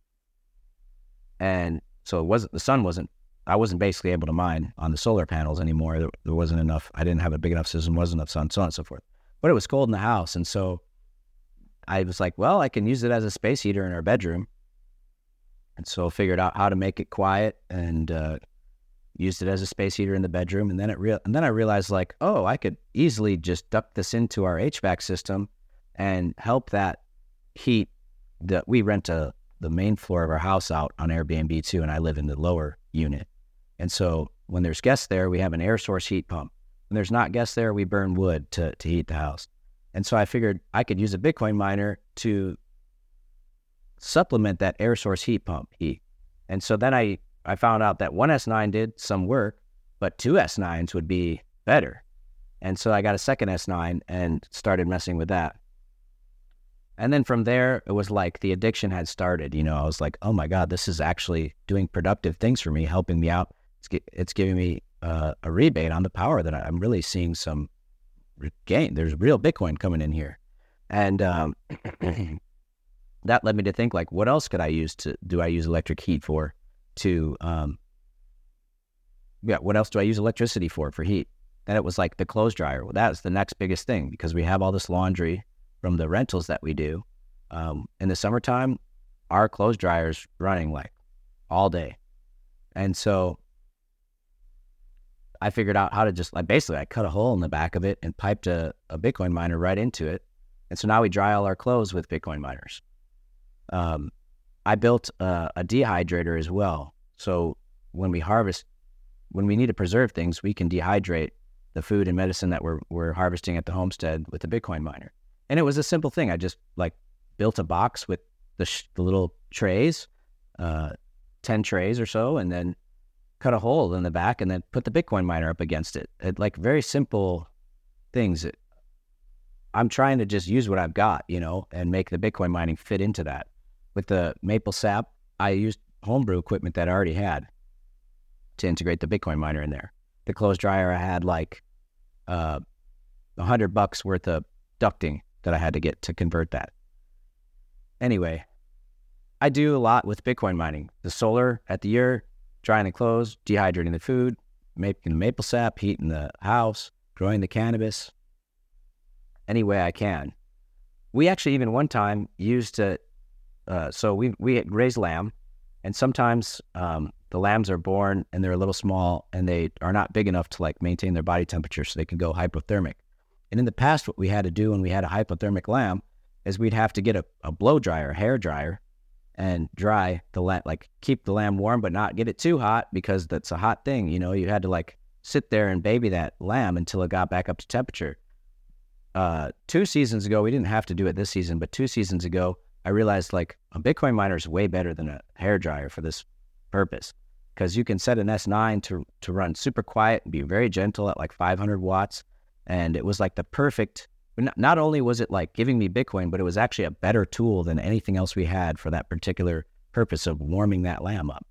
And so it wasn't, the sun wasn't, I wasn't basically able to mine on the solar panels anymore. There, there wasn't enough, I didn't have a big enough system, wasn't enough sun, so on and so forth. But it was cold in the house. And so I was like, well, I can use it as a space heater in our bedroom. And so I figured out how to make it quiet and uh, used it as a space heater in the bedroom. And then it real, and then I realized like, oh, I could easily just duct this into our H V A C system and help that heat. That we rent a the main floor of our house out on Airbnb too, and I live in the lower unit. And so when there's guests there, we have an air source heat pump. When there's not guests there, we burn wood to to heat the house. And so I figured I could use a Bitcoin miner to supplement that air source heat pump heat. And so then I, I found out that one S nine did some work, but two S nines would be better. And so I got a second S nine and started messing with that. And then from there, it was like the addiction had started. You know, I was like, oh my God, this is actually doing productive things for me, helping me out. It's, gi- it's giving me uh, a rebate on the power that I- I'm really seeing some gain. There's real Bitcoin coming in here. And um, that led me to think like, what else could I use to, do I use electric heat for to, um, yeah, what else do I use electricity for, for heat? Then it was like the clothes dryer. Well, that was the next biggest thing because we have all this laundry from the rentals that we do. Um, in the summertime, our clothes dryer's running like all day. And so I figured out how to just like, basically I cut a hole in the back of it and piped a, a Bitcoin miner right into it. And so now we dry all our clothes with Bitcoin miners. Um, I built a, a dehydrator as well. So when we harvest, when we need to preserve things, we can dehydrate the food and medicine that we're, we're harvesting at the homestead with the Bitcoin miner. And it was a simple thing. I just like built a box with the, sh- the little trays, uh, ten trays or so, and then cut a hole in the back and then put the Bitcoin miner up against it. It like very simple things. It, I'm trying to just use what I've got, you know, and make the Bitcoin mining fit into that. With the maple sap, I used homebrew equipment that I already had to integrate the Bitcoin miner in there. The clothes dryer, I had like uh, a hundred bucks worth of ducting that I had to get to convert that. Anyway, I do a lot with Bitcoin mining. The solar at the yurt, drying the clothes, dehydrating the food, making the maple sap, heating the house, growing the cannabis, any way I can. We actually even one time used to, uh, so we we raise lamb, and sometimes um, the lambs are born and they're a little small and they are not big enough to like maintain their body temperature so they can go hypothermic. And in the past, what we had to do when we had a hypothermic lamb is we'd have to get a, a blow dryer, a hair dryer, and dry the lamb, like keep the lamb warm, but not get it too hot because that's a hot thing. You know, you had to like sit there and baby that lamb until it got back up to temperature. Uh, two seasons ago, we didn't have to do it this season, but two seasons ago, I realized like a Bitcoin miner is way better than a hair dryer for this purpose because you can set an S nine to to run super quiet and be very gentle at like five hundred watts. And it was like the perfect, not only was it like giving me Bitcoin, but it was actually a better tool than anything else we had for that particular purpose of warming that lamb up.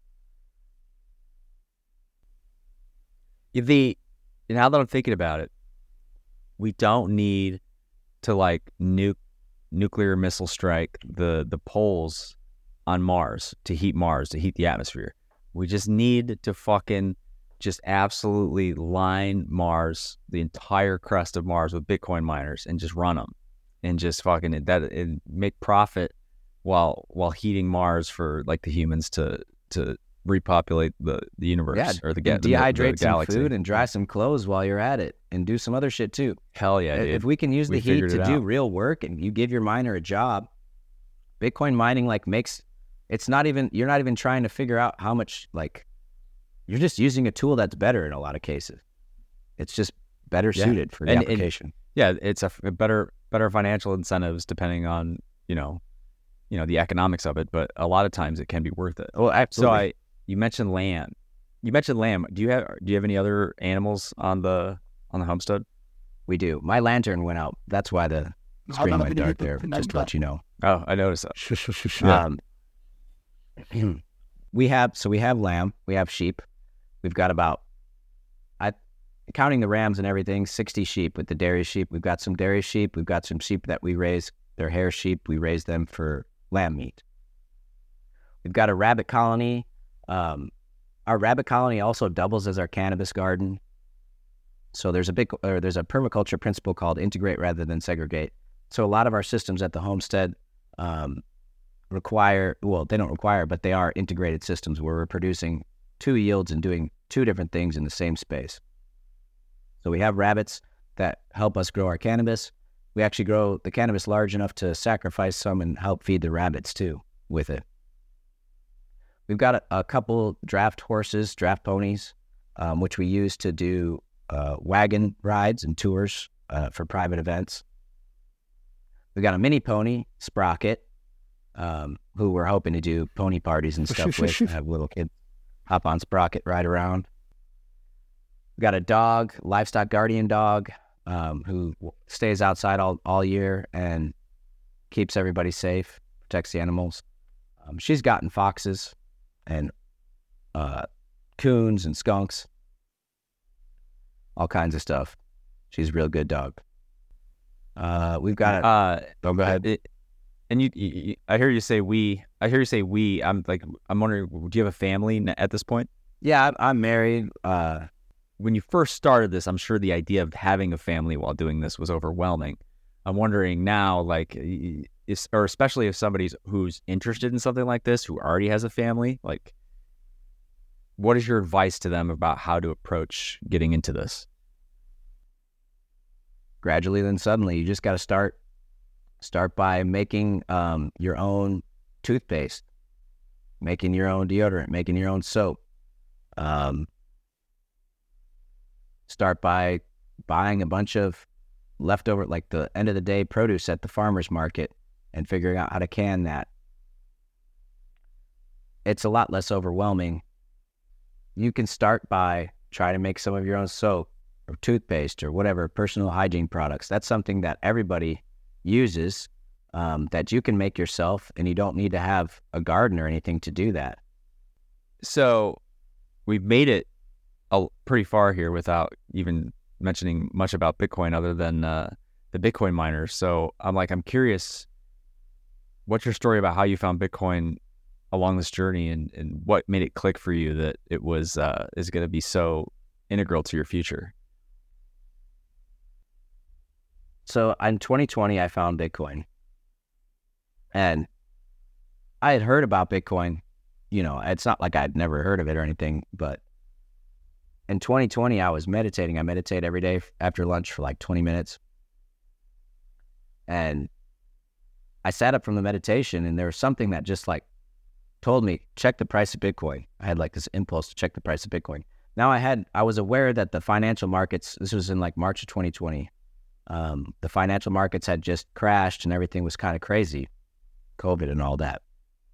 The now that I'm thinking about it, we don't need to like nuke nuclear missile strike the the poles on Mars to heat Mars, to heat the atmosphere. We just need to fucking just absolutely line Mars, the entire crust of Mars, with Bitcoin miners and just run them and just fucking that and make profit while while heating Mars for like the humans to to repopulate the, the universe Yeah, or the, ga- the dehydrate the some galaxy. food and dry some clothes while you're at it, and do some other shit too. Hell yeah, dude. If we can use We the heat figured to it do out. real work, and you give your miner a job, Bitcoin mining like makes it's not even you're not even trying to figure out how much, like you're just using a tool that's better in a lot of cases. It's just better Yeah. suited for the And- and- application. Yeah, it's a, f- a better better financial incentives depending on you know you know the economics of it, but a lot of times it can be worth it. Oh, So absolutely. I you mentioned lamb. You mentioned lamb. Do you have do you have any other animals on the on the homestead? We do. My lantern went out. That's why the screen went dark there, just to let you know. Oh, I noticed that. Yeah. Um, we have, so we have lamb, we have sheep. We've got about, I counting the rams and everything, sixty sheep with the dairy sheep. We've got some dairy sheep. We've got some sheep that we raise. They're hair sheep. We raise them for lamb meat. We've got a rabbit colony. Um, our rabbit colony also doubles as our cannabis garden. So there's a big, or there's a permaculture principle called integrate rather than segregate. So a lot of our systems at the homestead um, require, well, they don't require, but they are integrated systems where we're producing two yields and doing two different things in the same space. So we have rabbits that help us grow our cannabis. We actually grow the cannabis large enough to sacrifice some and help feed the rabbits too with it. We've got a, a couple draft horses, draft ponies, um, which we use to do uh, wagon rides and tours uh, for private events. We got a mini pony, Sprocket, um, who we're hoping to do pony parties and stuff with. Have little kids hop on Sprocket, ride around. We got a dog, livestock guardian dog, um, who stays outside all, all year and keeps everybody safe, protects the animals. Um, she's gotten foxes and uh, coons and skunks, all kinds of stuff. She's a real good dog. Uh, we've got. A, Uh, oh, go ahead. it, and you, you, you- I hear you say we. I hear you say we. I'm like, I'm wondering, do you have a family n- at this point? Yeah, I'm, I'm married. Uh, When you first started this, I'm sure the idea of having a family while doing this was overwhelming. I'm wondering now, like, y- is, or especially if somebody's who's interested in something like this, who already has a family, like, what is your advice to them about how to approach getting into this? gradually, then suddenly, you just got to start. Start by making um, your own toothpaste, making your own deodorant, making your own soap. Um, start by buying a bunch of leftover, like the end of the day produce at the farmer's market, and figuring out how to can that. It's a lot less overwhelming. You can start by trying to make some of your own soap or toothpaste or whatever, personal hygiene products. That's something that everybody uses, um, that you can make yourself, and you don't need to have a garden or anything to do that. So we've made it a, pretty far here without even mentioning much about Bitcoin other than uh, the Bitcoin miners. So I'm like, I'm curious, what's your story about how you found Bitcoin along this journey, and, and what made it click for you that it was uh, is going to be so integral to your future? So in twenty twenty, I found Bitcoin. And I had heard about Bitcoin. You know, it's not like I'd never heard of it or anything, but in twenty twenty, I was meditating. I meditate every day after lunch for like twenty minutes. And I sat up from the meditation, and there was something that just like told me, check the price of Bitcoin. I had like this impulse to check the price of Bitcoin. Now I had, I was aware that the financial markets, this was in like March of twenty twenty, um, the financial markets had just crashed and everything was kind of crazy, COVID and all that.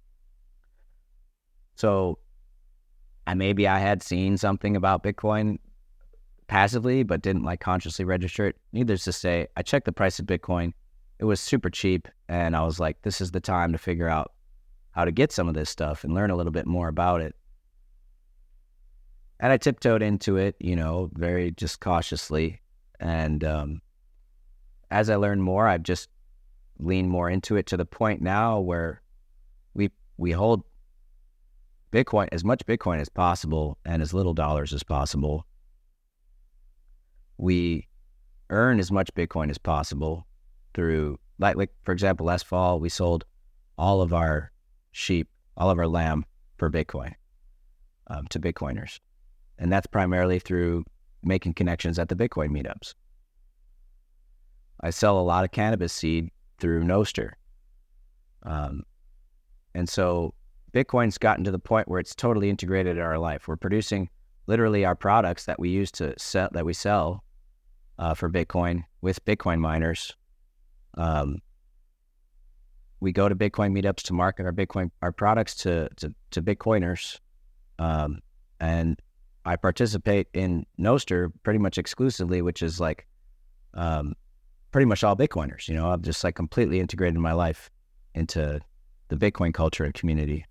So I maybe I had seen something about Bitcoin passively, but didn't like consciously register it. Needless to say, I checked the price of Bitcoin. It was super cheap, and I was like, this is the time to figure out how to get some of this stuff and learn a little bit more about it. And I tiptoed into it, you know, very just cautiously. And um, as I learned more, I've just leaned more into it to the point now where we we hold Bitcoin, as much Bitcoin as possible and as little dollars as possible. We earn as much Bitcoin as possible through, like, like for example, last fall, we sold all of our sheep, all of our lamb for Bitcoin um, to Bitcoiners. And that's primarily through making connections at the Bitcoin meetups. I sell a lot of cannabis seed through Nostr. Um, and so Bitcoin's gotten to the point where it's totally integrated in our life. We're producing literally our products that we use to sell, that we sell uh, for Bitcoin with Bitcoin miners. Um, we go to Bitcoin meetups to market our Bitcoin, our products to, to, to Bitcoiners. Um, and I participate in Nostr pretty much exclusively, which is like, um, pretty much all Bitcoiners. You know, I've just like completely integrated my life into the Bitcoin culture and community.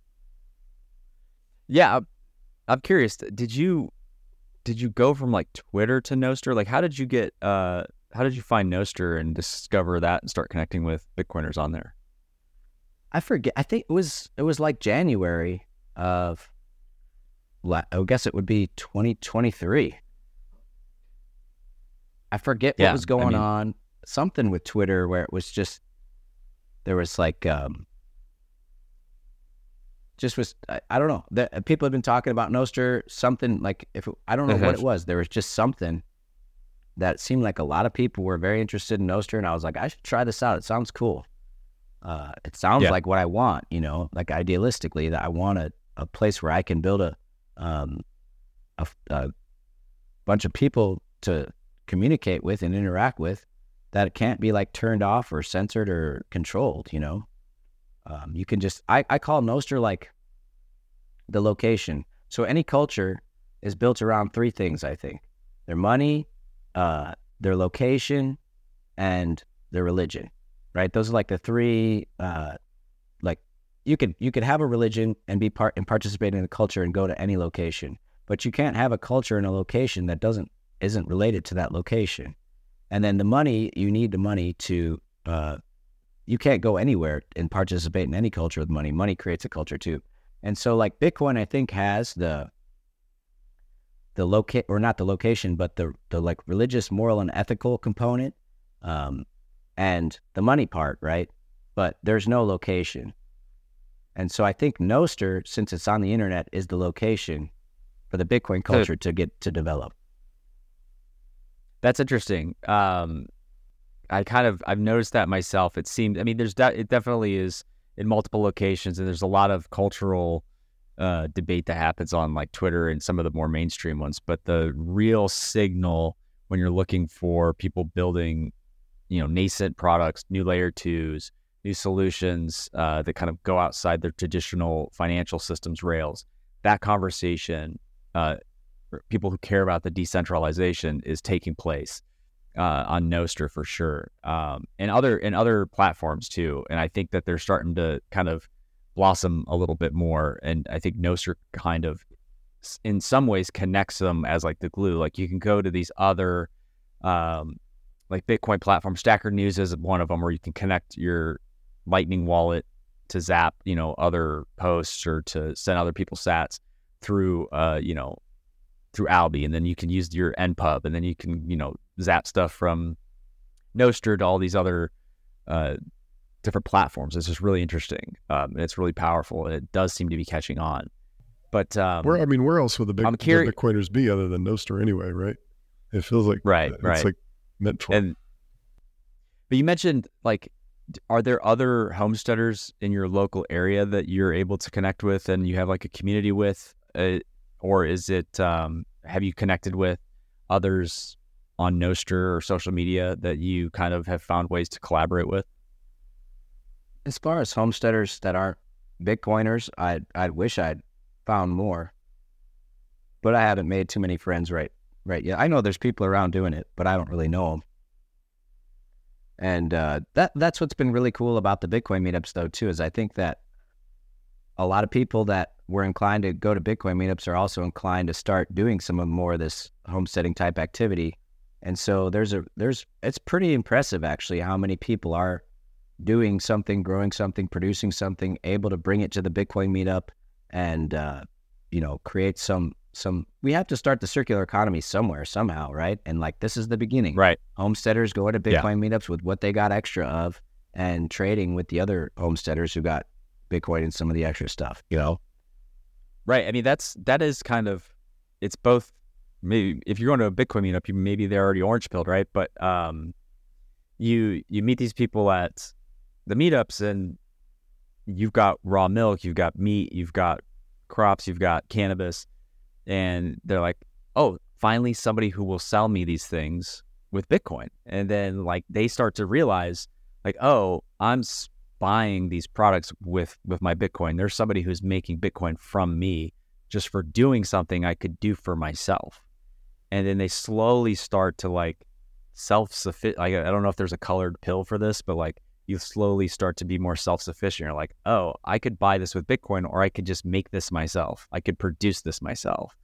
Yeah, I'm, I'm curious. Did you did you go from like Twitter to Nostr? Like, how did you get? Uh, how did you find Nostr and discover that and start connecting with Bitcoiners on there? I forget. I think it was it was like January of, I guess it would be twenty twenty-three. I forget what Yeah, was going I mean, on. Something with Twitter where it was just, there was like, um, just was, I, I don't know. The, people have been talking about Nostr, something like, if it, I don't know what it was. There was just something that seemed like a lot of people were very interested in Nostr. And I was like, I should try this out. It sounds cool. Uh, it sounds Yeah. like what I want, you know, like idealistically that I want a, a place where I can build a, um, a, a bunch of people to communicate with and interact with, that it can't be like turned off or censored or controlled, you know. Um, you can just, I, I call Nostr like the location. So any culture is built around three things, I think. Their money, uh, their location, and their religion, right? Those are like the three, uh, like you could, you could have a religion and be part and participate in a culture and go to any location, but you can't have a culture in a location that doesn't, isn't related to that location. And then the money, you need the money to, uh, you can't go anywhere and participate in any culture with money. Money creates a culture too. And so like Bitcoin, I think has the, the locate, or not the location, but the, the like religious, moral, and ethical component, um, and the money part, right? But there's no location. And so I think Nostr, since it's on the internet, is the location for the Bitcoin culture to get to develop. That's interesting. Um, I kind of, I've noticed that myself. It seemed, I mean, there's, de- it definitely is in multiple locations, and there's a lot of cultural uh, debate that happens on like Twitter and some of the more mainstream ones. But the real signal when you're looking for people building, you know, nascent products, new layer twos, new solutions uh, that kind of go outside their traditional financial systems rails, that conversation, uh, people who care about the decentralization, is taking place uh, on Nostr for sure, um, and other and other platforms too. And I think that they're starting to kind of blossom a little bit more. And I think Nostr kind of, in some ways, connects them as like the glue. Like you can go to these other, um, like Bitcoin platforms. Stacker News is one of them, where you can connect your Lightning wallet to zap, you know, other posts or to send other people sats through, uh, you know. through Alby, and then you can use your N P U B, and then you can, you know, zap stuff from Nostr to all these other uh, different platforms. It's just really interesting. Um, and it's really powerful, and it does seem to be catching on. But um, where I mean, where else would the big I'm the curi- Bitcoiners be other than Nostr anyway, right? It feels like right, it's right. like meant for. And but you mentioned, like, are there other homesteaders in your local area that you're able to connect with and you have like a community with? Uh, Or is it, um, have you connected with others on Nostr or social media that you kind of have found ways to collaborate with? As far as homesteaders that aren't Bitcoiners, I I wish I'd found more, but I haven't made too many friends right right yet. I know there's people around doing it, but I don't really know them. And uh, that that's what's been really cool about the Bitcoin meetups, though, too, is I think that a lot of people that were inclined to go to Bitcoin meetups are also inclined to start doing some of more of this homesteading type activity. And so there's a, there's, it's pretty impressive actually how many people are doing something, growing something, producing something, able to bring it to the Bitcoin meetup and uh, you know, create some some. We have to start the circular economy somewhere, somehow, right? And like this is the beginning. Right. Homesteaders go to Bitcoin yeah. meetups with what they got extra of, and trading with the other homesteaders who got Bitcoin and some of the extra stuff. You know. Right. I mean, that's that is kind of it's both. Maybe if you're going to a Bitcoin meetup, you maybe they're already orange pilled, right? But um, you you meet these people at the meetups, and you've got raw milk, you've got meat, you've got crops, you've got cannabis, and they're like, oh, finally somebody who will sell me these things with Bitcoin. And then like they start to realize like, oh, I'm buying these products with with my Bitcoin. There's somebody who's making Bitcoin from me just for doing something I could do for myself. And then they slowly start to like self-sufficient. Like, I don't know if there's a colored pill for this, but like you slowly start to be more self-sufficient. You're like, oh, I could buy this with Bitcoin, or I could just make this myself. I could produce this myself.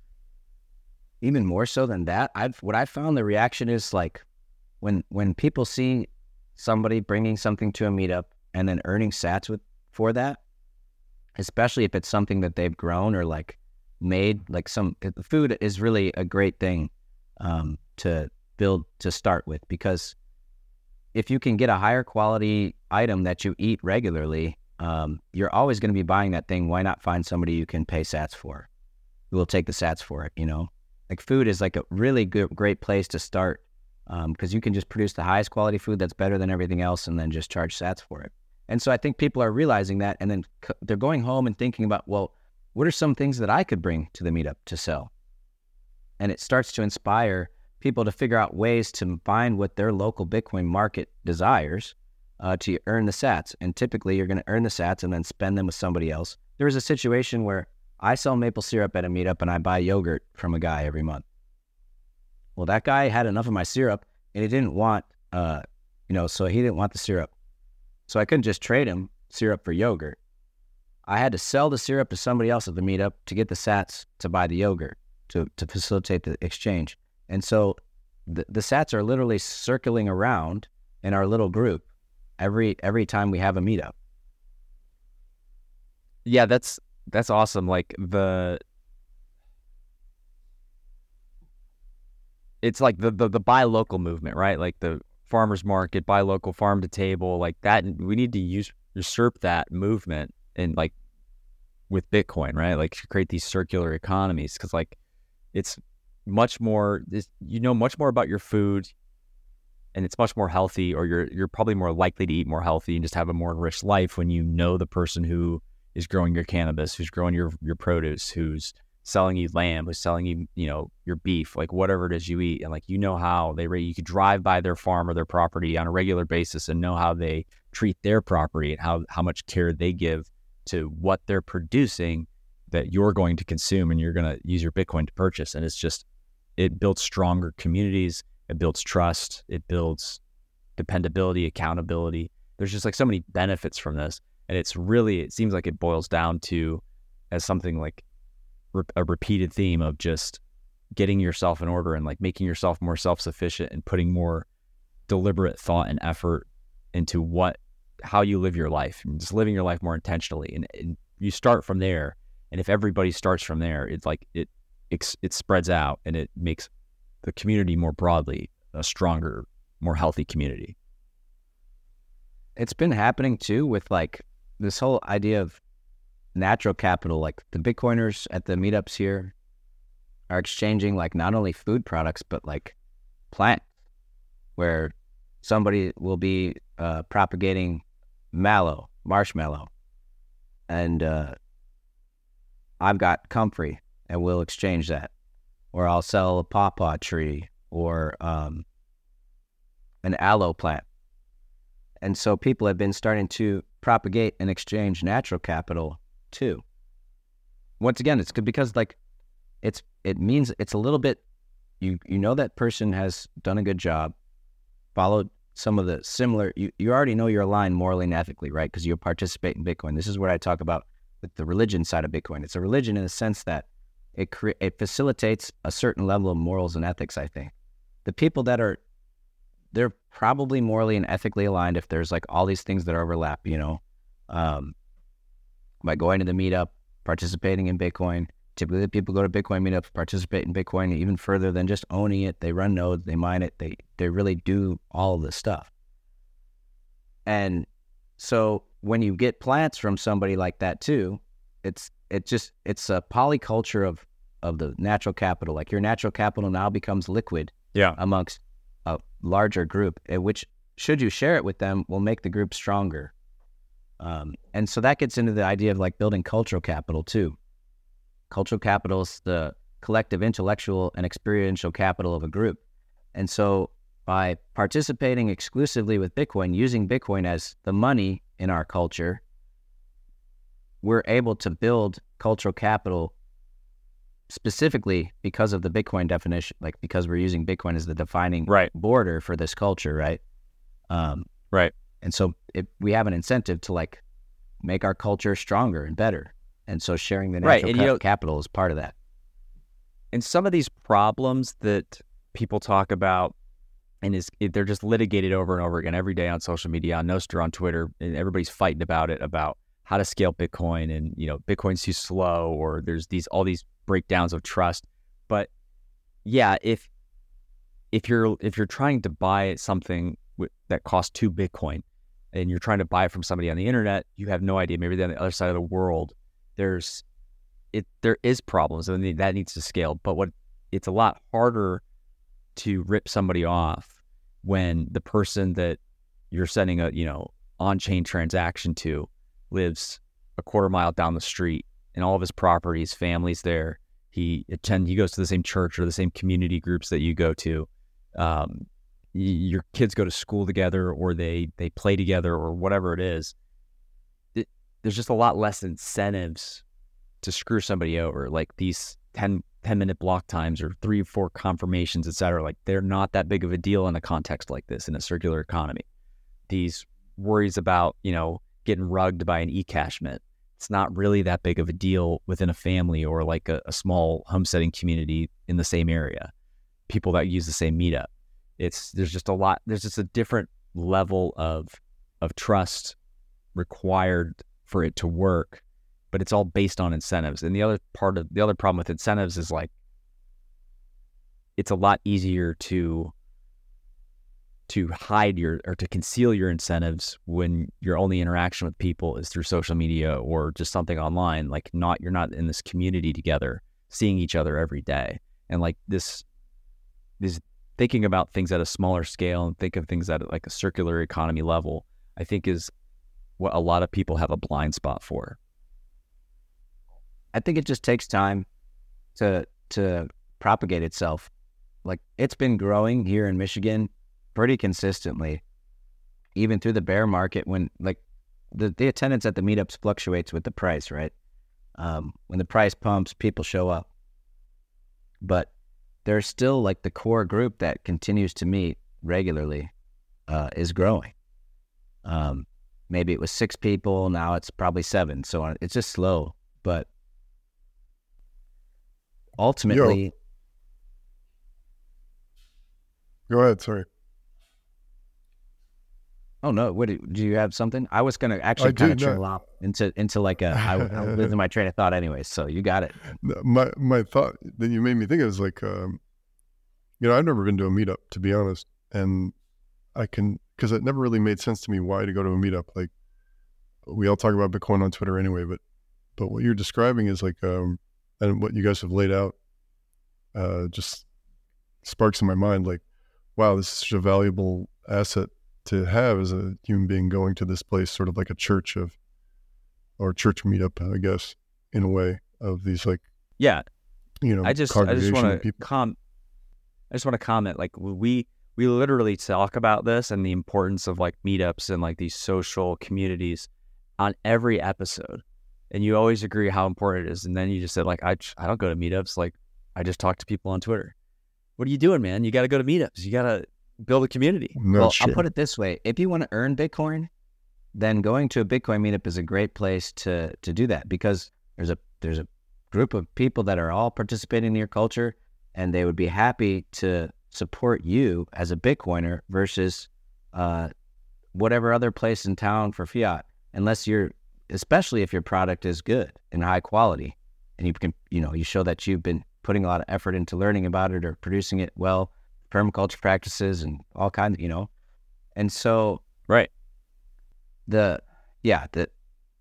Even more so than that, I've what I found the reaction is like when when people see somebody bringing something to a meetup and then earning sats with for that, especially if it's something that they've grown or like made, like some food is really a great thing um, to build to start with, because if you can get a higher quality item that you eat regularly, um, you're always going to be buying that thing. Why not find somebody you can pay sats for, who will take the sats for it, you know? Like food is like a really good, great place to start because um, you can just produce the highest quality food that's better than everything else and then just charge sats for it. And so I think people are realizing that, and then c- they're going home and thinking about, well, what are some things that I could bring to the meetup to sell? And it starts to inspire people to figure out ways to find what their local Bitcoin market desires uh, to earn the sats. And typically you're going to earn the sats and then spend them with somebody else. There was a situation where I sell maple syrup at a meetup and I buy yogurt from a guy every month. Well, that guy had enough of my syrup and he didn't want, uh, you know, so he didn't want the syrup. So I couldn't just trade him syrup for yogurt. I had to sell the syrup to somebody else at the meetup to get the sats to buy the yogurt, to, to facilitate the exchange. And so the, the sats are literally circling around in our little group every every time we have a meetup. Yeah, that's that's awesome. Like the it's like the, the the buy local movement, right? Like the farmers market, buy local, farm to table, like that. We need to use usurp that movement and like with Bitcoin, right? Like to create these circular economies, because like it's much more, you know, much more about your food, and it's much more healthy, or you're you're probably more likely to eat more healthy and just have a more enriched life when you know the person who is growing your cannabis, who's growing your your produce, who's selling you lamb, who's selling you, you know, your beef, like whatever it is you eat, and like you know how they you could drive by their farm or their property on a regular basis and know how they treat their property and how how much care they give to what they're producing that you're going to consume and you're going to use your Bitcoin to purchase. And it's just, it builds stronger communities, it builds trust, it builds dependability, accountability. There's just like so many benefits from this. And it's really, it seems like it boils down to as something like re- a repeated theme of just getting yourself in order and like making yourself more self-sufficient and putting more deliberate thought and effort into what, how you live your life, and just living your life more intentionally. And, and you start from there. And if everybody starts from there, it's like it, it it spreads out and it makes the community more broadly a stronger, more healthy community. It's been happening too with like this whole idea of natural capital. Like the Bitcoiners at the meetups here are exchanging like not only food products, but like plants, where somebody will be uh, propagating mallow, marshmallow, and uh, I've got comfrey, and we'll exchange that. Or I'll sell a pawpaw tree or um, an aloe plant. And so people have been starting to propagate and exchange natural capital too. Once again, it's good because like it's it means it's a little bit, you you know that person has done a good job, followed some of the similar, you, you already know you're aligned morally and ethically, right? Because you participate in Bitcoin. This is what I talk about with the religion side of Bitcoin. It's a religion in the sense that it cre- it facilitates a certain level of morals and ethics, I think. The people that are, they're probably morally and ethically aligned if there's like all these things that overlap, you know, um, by going to the meetup, participating in Bitcoin. Typically, people go to Bitcoin meetups, participate in Bitcoin even further than just owning it. They run nodes, they mine it, they they really do all of this stuff. And so when you get plants from somebody like that too, it's it just it's a polyculture of of the natural capital. Like your natural capital now becomes liquid Yeah. amongst a larger group, eh, which should you share it with them will make the group stronger. Um, and so that gets into the idea of like building cultural capital too. Cultural capital is the collective intellectual and experiential capital of a group. And so by participating exclusively with Bitcoin, using Bitcoin as the money in our culture, we're able to build cultural capital specifically because of the Bitcoin definition, like because we're using Bitcoin as the defining Right. border for this culture, right? Um, Right. and so it, we have an incentive to like make our culture stronger and better. And so sharing the Right, natural and ca- you know- capital is part of that. And some of these problems that people talk about, and is they're just litigated over and over again every day on social media, on Nostr, on Twitter, and everybody's fighting about it, about how to scale Bitcoin, and you know, Bitcoin's too slow, or there's these all these breakdowns of trust. But yeah, if if you're if you're trying to buy something with, that costs two Bitcoin, and you're trying to buy it from somebody on the internet, you have no idea. Maybe they're on the other side of the world. There's it. There is problems, and that needs to scale. But what it's a lot harder to rip somebody off when the person that you're sending a you know on-chain transaction to lives a quarter mile down the street, and all of his properties, family's there. He attend. He goes to the same church or the same community groups that you go to. Um, y- your kids go to school together, or they they play together, or whatever it is. It, there's just a lot less incentives to screw somebody over. Like these ten, ten minute block times or three or four confirmations, et cetera. Like they're not that big of a deal in a context like this, in a circular economy. These worries about, you know, getting rugged by an e-cashment, it's not really that big of a deal within a family or like a, a small homesteading community in the same area. People that use the same meetup. It's, there's just a lot, there's just a different level of, of trust required for it to work, but it's all based on incentives. And the other part of the other problem with incentives is like, it's a lot easier to, to hide your, or to conceal your incentives when your only interaction with people is through social media or just something online. Like not, you're not in this community together, seeing each other every day. And like this, this thinking about things at a smaller scale and think of things at like a circular economy level, I think is what a lot of people have a blind spot for. I think it just takes time to to propagate itself. Like it's been growing here in Michigan pretty consistently, even through the bear market when like the, the attendance at the meetups fluctuates with the price, right? Um, when the price pumps, people show up. But there's still like the core group that continues to meet regularly uh, is growing. Um, maybe it was six people, now it's probably seven. So it's just slow, but ultimately, Yo. Go ahead. Sorry. oh no, what do, do you have something? I was going to I actually do kind of trail not. off into, into like a, I, I was losing my train of thought anyway, so you got it. My my thought that you made me think of is like, um, you know, I've never been to a meetup, to be honest, and I can, because it never really made sense to me why to go to a meetup. Like we all talk about Bitcoin on Twitter anyway, but but what you're describing is like, um, and what you guys have laid out, uh, just sparks in my mind. Like, wow, this is such a valuable asset to have as a human being going to this place, sort of like a church of, or church meetup, I guess, in a way of these like, Yeah. you know, I just, I just congregation want to people. com, I just want to comment, like we, we literally talk about this and the importance of like meetups and like these social communities on every episode. And you always agree how important it is. And then you just said like, I, I don't go to meetups. Like I just talk to people on Twitter. What are you doing, man? You got to go to meetups. You got to build a community. No Well, shit. I'll put it this way. If you want to earn Bitcoin, then going to a Bitcoin meetup is a great place to to do that, because there's a there's a group of people that are all participating in your culture, and they would be happy to support you as a Bitcoiner versus uh, whatever other place in town for fiat, unless you're especially if your product is good and high quality, and you can, you know, you show that you've been putting a lot of effort into learning about it or producing it well, permaculture practices and all kinds of, you know. And so, right. The, yeah, the,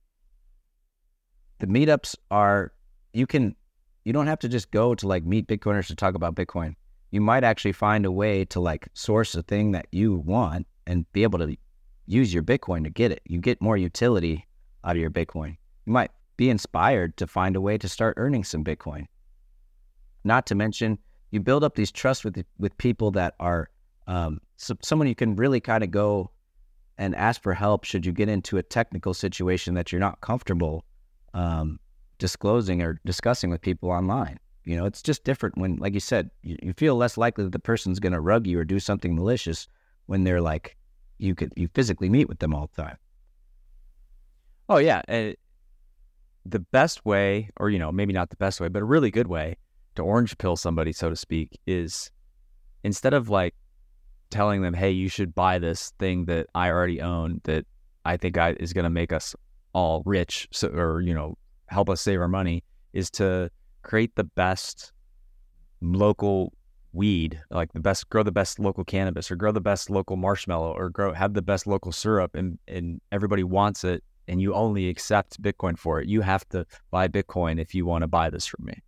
the meetups are, you can, you don't have to just go to like meet Bitcoiners to talk about Bitcoin. You might actually find a way to like source a thing that you want and be able to use your Bitcoin to get it. You get more utility out of your Bitcoin. You might be inspired to find a way to start earning some Bitcoin. Not to mention, you build up these trusts with with people that are um, so, someone you can really kind of go and ask for help should you get into a technical situation that you're not comfortable um, disclosing or discussing with people online. You know, it's just different when, like you said, you, you feel less likely that the person's going to rug you or do something malicious when they're like, you could you physically meet with them all the time. Oh yeah, and the best way, or you know, maybe not the best way, but a really good way to orange pill somebody, so to speak, is instead of like telling them, hey, you should buy this thing that I already own that I think I, is going to make us all rich, so, or, you know, help us save our money, is to create the best local weed, like the best, grow the best local cannabis, or grow the best local marshmallow, or grow, have the best local syrup, and, and everybody wants it, and you only accept Bitcoin for it. You have to buy Bitcoin if you want to buy this from me.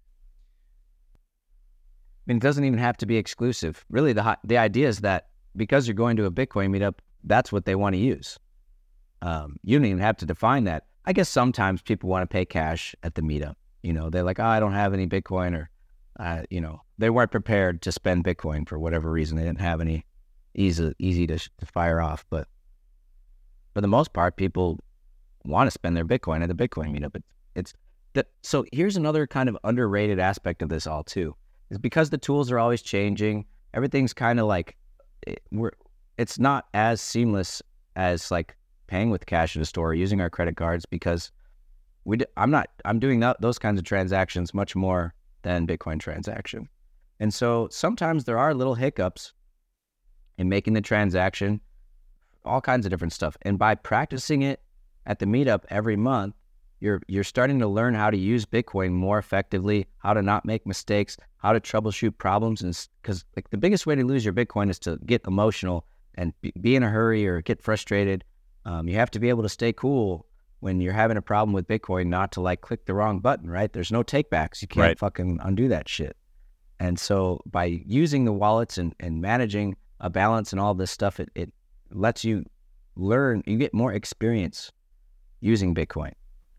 I mean, it doesn't even have to be exclusive. Really, the the idea is that because you're going to a Bitcoin meetup, that's what they want to use. Um, you don't even have to define that. I guess sometimes people want to pay cash at the meetup. You know, they're like, oh, I don't have any Bitcoin, or, uh, you know, they weren't prepared to spend Bitcoin for whatever reason. They didn't have any easy easy to, to fire off. But for the most part, people want to spend their Bitcoin at the Bitcoin meetup. It's, it's that. So here's another kind of underrated aspect of this all too. Is because the tools are always changing, everything's kind of like, it, we're, it's not as seamless as like paying with cash at a store or using our credit cards, because we d- I'm not, I'm doing that, those kinds of transactions much more than Bitcoin transaction. And so sometimes there are little hiccups in making the transaction, all kinds of different stuff. And by practicing it at the meetup every month, You're you're starting to learn how to use Bitcoin more effectively, how to not make mistakes, how to troubleshoot problems. And because like the biggest way to lose your Bitcoin is to get emotional and be, be in a hurry or get frustrated. Um, you have to be able to stay cool when you're having a problem with Bitcoin, not to like click the wrong button, right? There's no takebacks. You can't Right. fucking undo that shit. And so by using the wallets and, and managing a balance and all this stuff, it, it lets you learn, you get more experience using Bitcoin.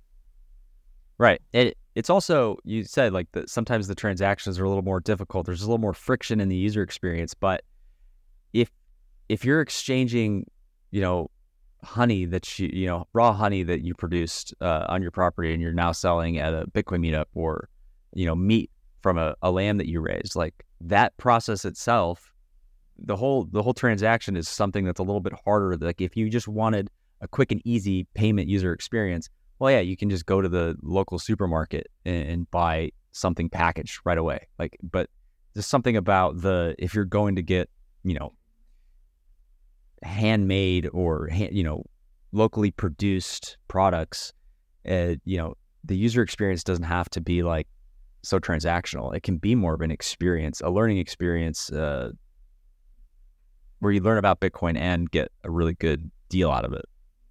Right. It, it's also, you said like the, sometimes the transactions are a little more difficult. There's a little more friction in the user experience. But if if you're exchanging, you know, honey that you, you know, raw honey that you produced uh, on your property and you're now selling at a Bitcoin meetup, or, you know, meat from a, a lamb that you raised, like that process itself, the whole the whole transaction is something that's a little bit harder. Like if you just wanted a quick and easy payment user experience, well, yeah, you can just go to the local supermarket and, and buy something packaged right away. Like, but there's something about the, if you're going to get, you know, handmade or, hand, you know, locally produced products, uh, you know, the user experience doesn't have to be like so transactional. It can be more of an experience, a learning experience, uh, where you learn about Bitcoin and get a really good deal out of it.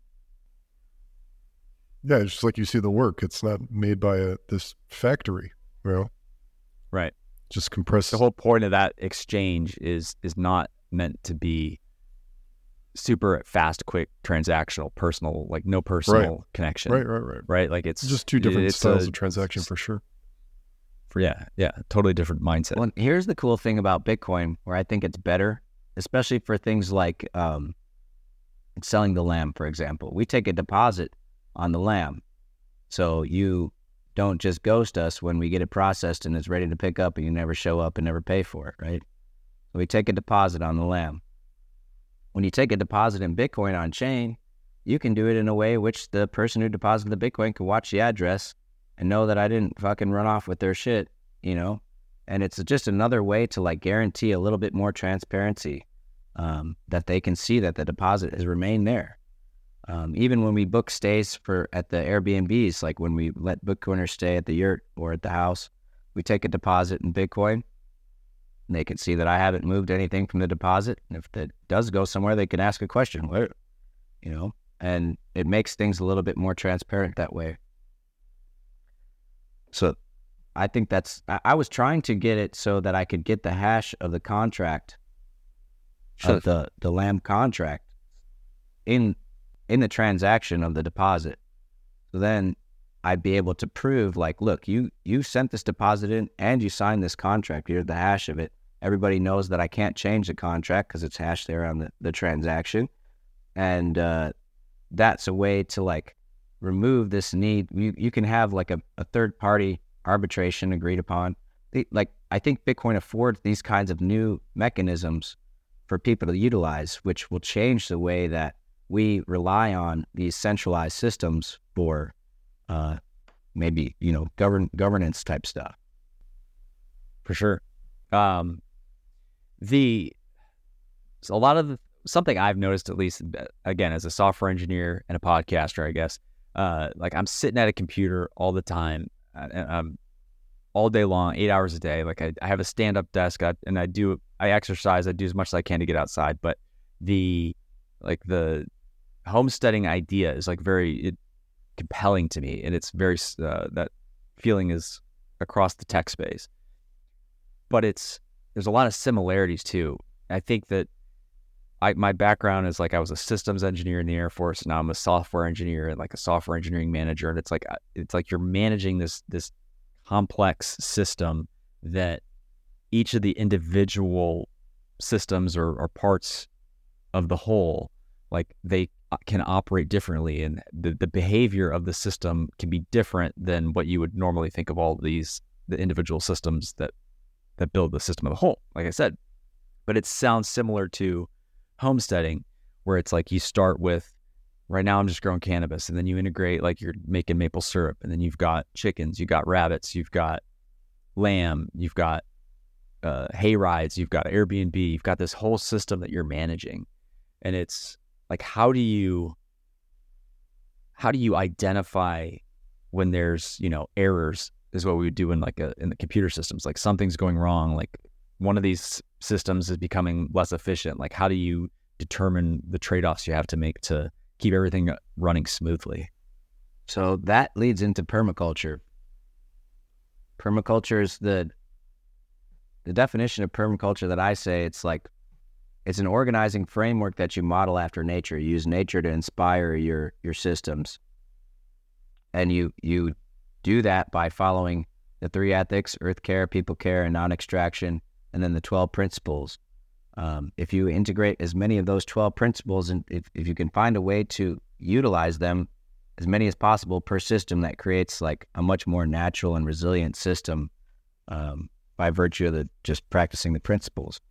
Yeah, it's just like you see the work. It's not made by a, this factory, you know? Right. Just compressed. The whole point of that exchange is is not meant to be super fast, quick, transactional, personal, like no personal Right. connection. Right, right, right. Right. Like it's It's just two different it's styles a, of transaction for sure. For, yeah, yeah, totally different mindset. Well, here's the cool thing about Bitcoin, where I think it's better, especially for things like um, selling the lamb, for example. We take a deposit on the lamb, so you don't just ghost us when we get it processed and it's ready to pick up and you never show up and never pay for it, right? So we take a deposit on the lamb. When you take a deposit in Bitcoin on chain, you can do it in a way which the person who deposited the Bitcoin can watch the address and know that I didn't fucking run off with their shit, you know? And it's just another way to like guarantee a little bit more transparency, um, that they can see that the deposit has remained there. Um, even when we book stays for at the Airbnbs, like when we let Bitcoiners stay at the yurt or at the house, we take a deposit in Bitcoin. And they can see that I haven't moved anything from the deposit. And if it does go somewhere, they can ask a question, where, you know, and it makes things a little bit more transparent that way. So I think that's, I, I was trying to get it so that I could get the hash of the contract, sure. of the, the L A M contract in, in the transaction of the deposit. So then I'd be able to prove, like, look, you, you sent this deposit in and you signed this contract. Here's the hash of it. Everybody knows that I can't change the contract because it's hashed there on the, the transaction. And uh, that's a way to, like, remove this need. You, you can have, like, a, a third-party arbitration agreed upon. Like, I think Bitcoin affords these kinds of new mechanisms for people to utilize, which will change the way that we rely on these centralized systems for uh, maybe, you know, govern governance type stuff. For sure. Um, the so a lot of the, something I've noticed, at least again as a software engineer and a podcaster, I guess, uh, like I'm sitting at a computer all the time, and I'm all day long, eight hours a day. Like I, I have a stand-up desk, I, and I do I exercise, I do as much as I can to get outside. But the like the homesteading idea is like very it, compelling to me, and it's very uh, that feeling is across the tech space. But it's there's a lot of similarities too. I think that I my background is like I was a systems engineer in the Air Force, and now I'm a software engineer and like a software engineering manager. And it's like it's like you're managing this this complex system that each of the individual systems or, or parts of the whole, like they can operate differently, and the, the behavior of the system can be different than what you would normally think of all of these the individual systems that that build the system of the whole, like I said. But it sounds similar to homesteading, where it's like you start with, right now I'm just growing cannabis, and then you integrate, like you're making maple syrup, and then you've got chickens, you've got rabbits, you've got lamb, you've got uh, hay rides, you've got Airbnb, you've got this whole system that you're managing. And it's like, how do you, how do you identify when there's, you know, errors is what we would do in like a, in the computer systems, like something's going wrong, like one of these systems is becoming less efficient. Like how do you determine the trade-offs you have to make to keep everything running smoothly? So that leads into permaculture. Permaculture is the, the definition of permaculture that I say, it's like, it's an organizing framework that you model after nature. You use nature to inspire your, your systems. And you, you do that by following the three ethics: earth care, people care, and non-extraction, and then the twelve principles. Um, if you integrate as many of those twelve principles, and if, if you can find a way to utilize them as many as possible per system, that creates like a much more natural and resilient system um, by virtue of the, just practicing the principles.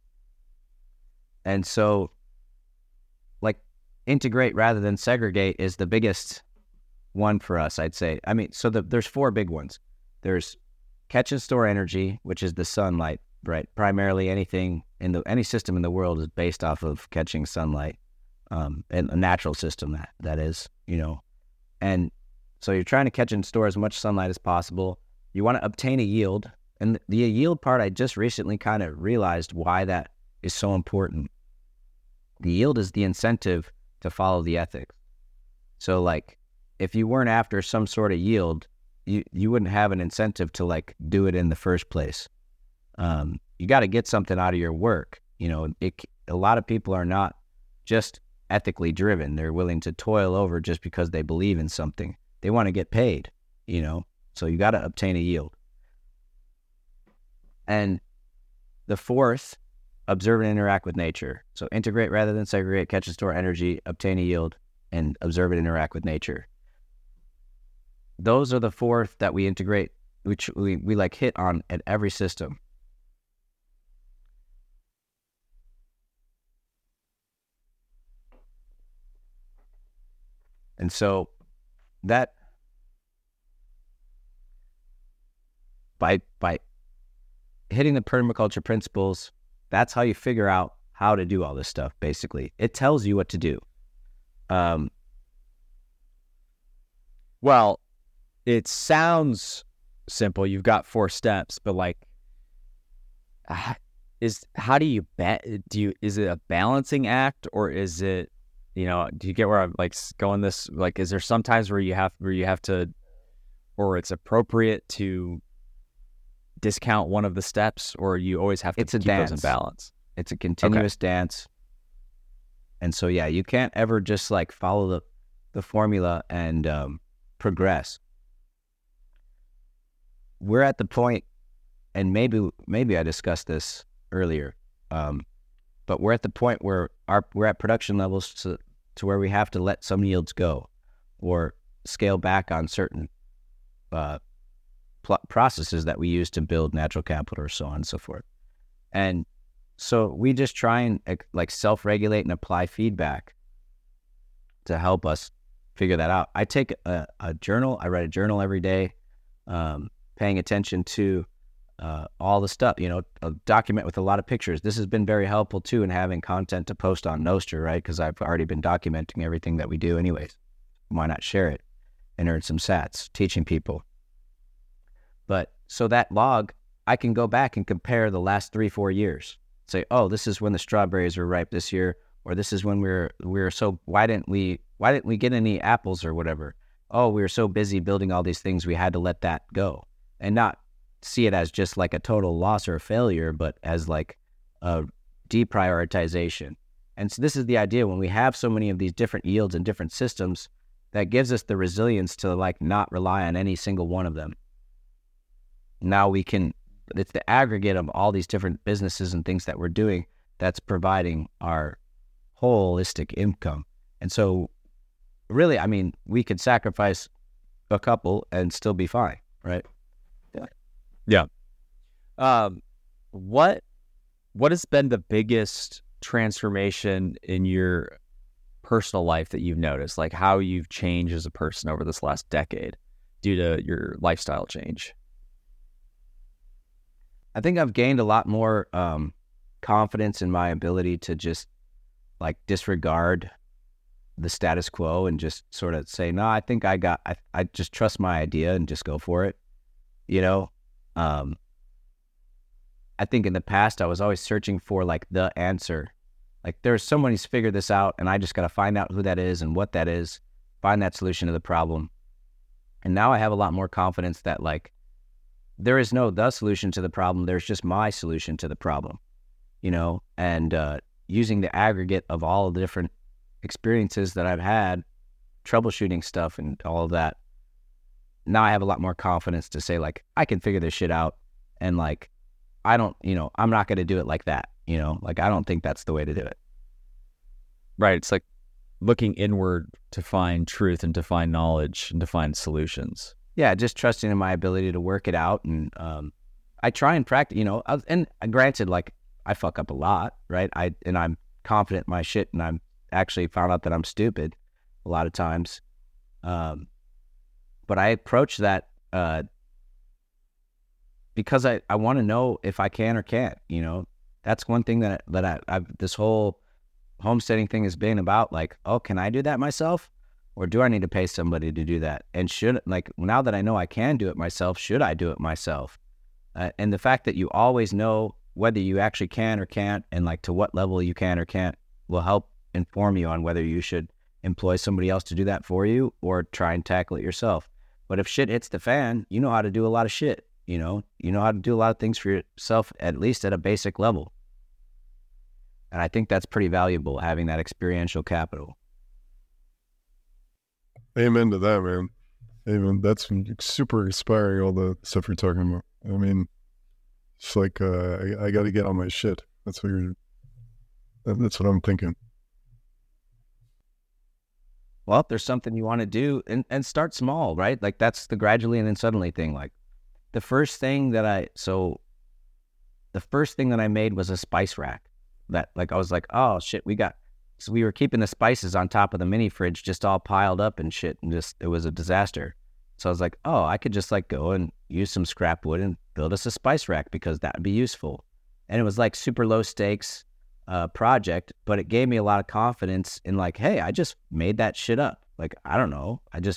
And so, like, integrate rather than segregate is the biggest one for us, I'd say. I mean, so the, there's four big ones. There's catch and store energy, which is the sunlight, right? Primarily anything in the, any system in the world is based off of catching sunlight, um, and a natural system that, that is, you know. And so you're trying to catch and store as much sunlight as possible. You want to obtain a yield. And the yield part, I just recently kind of realized why that is so important. The yield is the incentive to follow the ethics. So like, if you weren't after some sort of yield, you, you wouldn't have an incentive to like do it in the first place. Um, you got to get something out of your work. You know, it, a lot of people are not just ethically driven. They're willing to toil over just because they believe in something. They want to get paid, you know, so you got to obtain a yield. And the fourth, observe and interact with nature. So integrate rather than segregate, catch and store energy, obtain a yield, and observe and interact with nature. Those are the four that we integrate, which we, we like hit on at every system. And so that by by hitting the permaculture principles, that's how you figure out how to do all this stuff, basically. It tells you what to do. Um, Well, it sounds simple. You've got four steps, but like, ah, is how do you bet? Do you is it a balancing act, or is it, you know? Do you get where I'm like s- going? This like, is there sometimes where you have where you have to, or it's appropriate to discount one of the steps, or you always have to It's a keep those in dance. balance? It's a continuous dance. And so, yeah, you can't ever just like follow the, the formula and um, progress. We're at the point, and maybe maybe I discussed this earlier, um, but we're at the point where our we're at production levels to, to where we have to let some yields go or scale back on certain uh, pl- processes that we use to build natural capital or so on and so forth. And so we just try and like self-regulate and apply feedback to help us figure that out. I take a, a journal. I write a journal every day, um, paying attention to uh, all the stuff, you know, a document with a lot of pictures. This has been very helpful too in having content to post on Nostr, right? Because I've already been documenting everything that we do anyways. Why not share it and earn some sats teaching people? But so that log, I can go back and compare the last three, four years. Say, oh, this is when the strawberries were ripe this year, or this is when we we're we we're so why didn't we why didn't we get any apples or whatever? Oh, we were so busy building all these things, we had to let that go, and not see it as just like a total loss or a failure, but as like a deprioritization. And so this is the idea when we have so many of these different yields and different systems, that gives us the resilience to like not rely on any single one of them. Now we can. It's the aggregate of all these different businesses and things that we're doing that's providing our holistic income. And so really, I mean, we could sacrifice a couple and still be fine, right? Yeah. Yeah. Um, what, what has been the biggest transformation in your personal life that you've noticed? Like how you've changed as a person over this last decade due to your lifestyle change? I think I've gained a lot more um, confidence in my ability to just like disregard the status quo and just sort of say, no, I think I got, I, I just trust my idea and just go for it. You know, um, I think in the past I was always searching for like the answer. Like there's someone who's figured this out and I just got to find out who that is and what that is, find that solution to the problem. And now I have a lot more confidence that like, there is no the solution to the problem. There's just my solution to the problem, you know, and uh, using the aggregate of all of the different experiences that I've had, troubleshooting stuff and all of that. Now I have a lot more confidence to say like, I can figure this shit out. And like, I don't, you know, I'm not going to do it like that. You know, like, I don't think that's the way to do it. Right. It's like looking inward to find truth and to find knowledge and to find solutions. Yeah, just trusting in my ability to work it out. And um, I try and practice, you know, and granted, like, I fuck up a lot, right? I And I'm confident in my shit, and I'm actually found out that I'm stupid a lot of times. Um, but I approach that uh, because I, I want to know if I can or can't, you know. That's one thing that, that I, I've, this whole homesteading thing has been about, like, oh, can I do that myself? Or do I need to pay somebody to do that? And should, like, now that I know I can do it myself, should I do it myself? Uh, and the fact that you always know whether you actually can or can't, and like to what level you can or can't, will help inform you on whether you should employ somebody else to do that for you or try and tackle it yourself. But if shit hits the fan, you know how to do a lot of shit, you know? You know how to do a lot of things for yourself, at least at a basic level. And I think that's pretty valuable, having that experiential capital. Amen to that, man. Amen. That's super inspiring, all the stuff you're talking about. I mean, it's like, uh, I, I got to get on my shit. That's what you're, that's what I'm thinking. Well, if there's something you want to do, and, and start small, right? Like, that's the gradually and then suddenly thing. Like, the first thing that I, so the first thing that I made was a spice rack that, like, I was like, oh shit, we got, so we were keeping the spices on top of the mini fridge, just all piled up and shit. And just, it was a disaster. So I was like, oh, I could just like go and use some scrap wood and build us a spice rack, because that would be useful. And it was like super low stakes uh, project, but it gave me a lot of confidence in like, hey, I just made that shit up. Like, I don't know. I just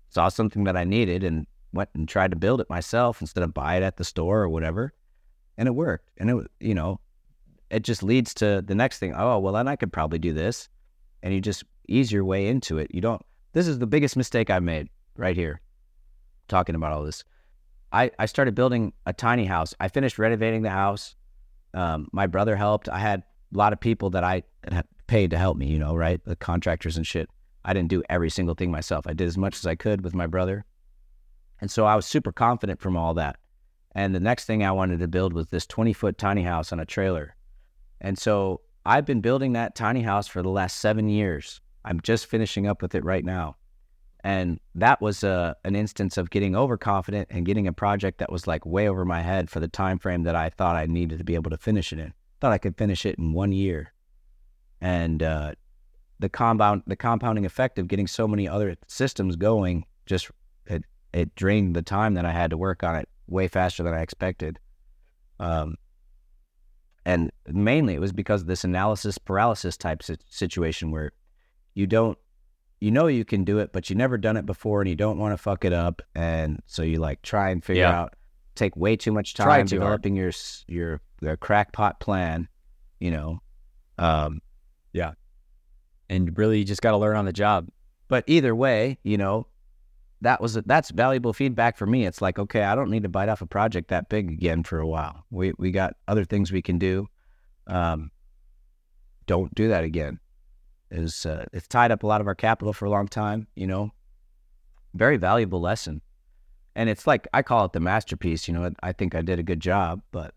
saw something that I needed and went and tried to build it myself instead of buy it at the store or whatever. And it worked. And it, you know, it just leads to the next thing. Oh, well, then I could probably do this. And you just ease your way into it. You don't, this is the biggest mistake I've made right here, talking about all this. I, I started building a tiny house. I finished renovating the house. Um, my brother helped. I had a lot of people that I had paid to help me, you know, right? The contractors and shit. I didn't do every single thing myself. I did as much as I could with my brother. And so I was super confident from all that. And the next thing I wanted to build was this twenty foot tiny house on a trailer. And so I've been building that tiny house for the last seven years. I'm just finishing up with it right now. And that was a, an instance of getting overconfident and getting a project that was like way over my head for the time frame that I thought I needed to be able to finish it in. Thought I could finish it in one year. And uh, the compound, the compounding effect of getting so many other systems going, just it, it drained the time that I had to work on it way faster than I expected. Um, and mainly it was because of this analysis paralysis type situation where you don't, you know you can do it, but you never done it before and you don't want to fuck it up. And so you like try and figure Yeah. out, take way too much Try time too developing your, s- your, your crackpot plan, you know. Um, And really, you just got to learn on the job. but either way, you know, that was, that's valuable feedback for me. It's like, okay, I don't need to bite off a project that big again for a while. We, we got other things we can do. Um, don't do that again. Is uh, it's tied up a lot of our capital for a long time, you know. Very valuable lesson. And it's like, I call it the masterpiece, you know. I think I did a good job, but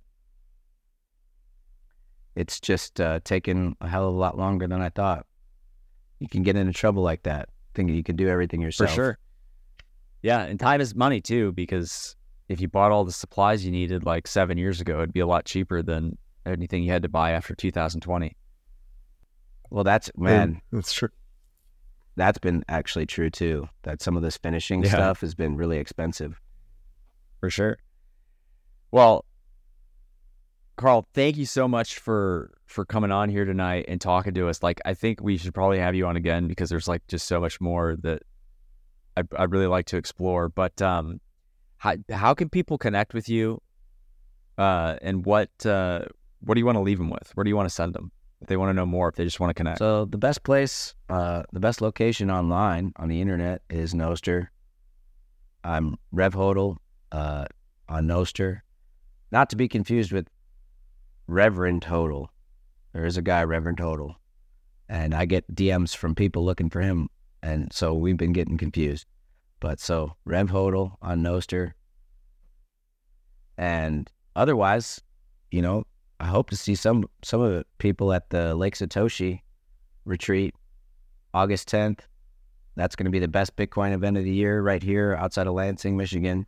it's just uh, taken a hell of a lot longer than I thought. You can get into trouble like that, thinking you can do everything yourself. For sure. Yeah, and time is money too, because if you bought all the supplies you needed like seven years ago, it'd be a lot cheaper than anything you had to buy after two thousand twenty. Well, that's, man, That's true. that's been actually true too, that some of this finishing Yeah. stuff has been really expensive. For sure. Well, Carl, thank you so much for for coming on here tonight and talking to us. Like, I think we should probably have you on again because there's like just so much more that I I'd really like to explore. But um, how how can people connect with you? Uh, and what uh what do you want to leave them with? Where do you want to send them if they want to know more? If they just want to connect? So the best place, uh, the best location online on the internet is Nostr. I'm Rev Hodel uh, on Nostr. Not to be confused with Reverend Hodel. There is a guy, Reverend Hodel. And I get D Ms from people looking for him. And so we've been getting confused. But so Rev Hodel on Nostr. And otherwise, you know, I hope to see some some of the people at the Lake Satoshi retreat, August tenth. That's going to be the best Bitcoin event of the year right here outside of Lansing, Michigan.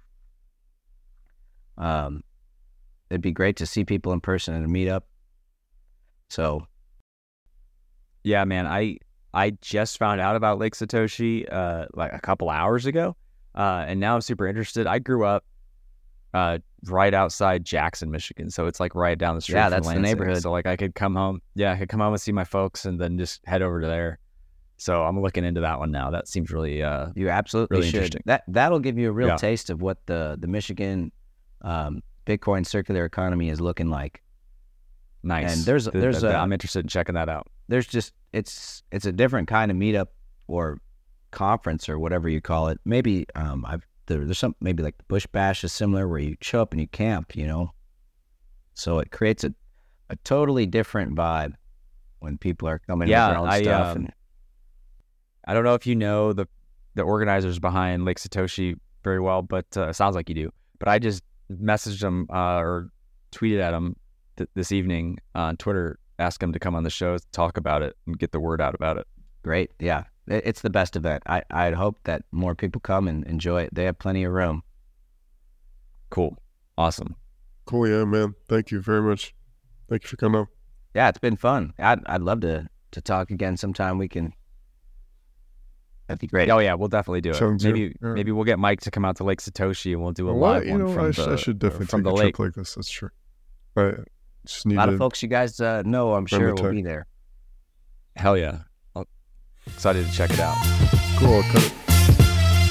Um, it'd be great to see people in person at a meetup. So, Yeah, man, I I just found out about Lake Satoshi uh like a couple hours ago, uh, and now I'm super interested. I grew up uh right outside Jackson, Michigan, so it's like right down the street. Yeah, from that's the Lansing. neighborhood. So like I could come home, yeah, I could come home and see my folks, and then just head over to there. So I'm looking into that one now. That seems really uh you absolutely Really should. interesting. That that'll give you a real Yeah. taste of what the the Michigan um, Bitcoin circular economy is looking like. nice. And there's- Th- there's th- a- I'm interested in checking that out. There's just it's it's a different kind of meetup or conference or whatever you call it. Maybe um I've there, there's some maybe like the Bush Bash is similar where you show up and you camp, you know. So it creates a a totally different vibe when people are coming Yeah, with their own I, stuff. um, and I don't know if you know the the organizers behind Lake Satoshi very well, but uh, it sounds like you do. But I just messaged them uh, or tweeted at them th- this evening on Twitter, asked them to come on the show, talk about it, and get the word out about it. great, yeah, it, it's the best event. I I'd hope that more people come and enjoy it. They have plenty of room. Cool, awesome. Cool, yeah, man. Thank you very much. Thank you for coming on. Yeah, it's been fun. I'd I'd love to to talk again sometime. We can. That'd be great. Oh yeah, we'll definitely do it. Sounds good. maybe All right. maybe we'll get Mike to come out to Lake Satoshi and we'll do a Well, live you one know, from I, sh- the I should definitely from take the a lake. trip like this. That's true. I just need A lot to. of folks you guys uh, know, I'm Friendly sure, will tech. be there. Hell yeah, I'm excited to check it out. Cool. I'll cut it.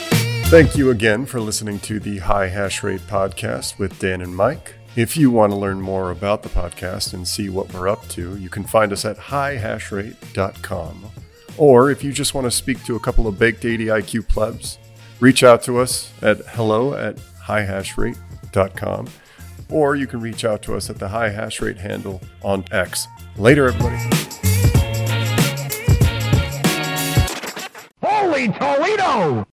Thank you again for listening to the High Hash Rate podcast with Dan and Mike. If you want to learn more about the podcast and see what we're up to, you can find us at high hash rate dot com. Or if you just want to speak to a couple of baked eighty I Q plebs, reach out to us at hello at high hash rate dot com. Or you can reach out to us at the High Hash Rate handle on X. Later, everybody. Holy Toledo!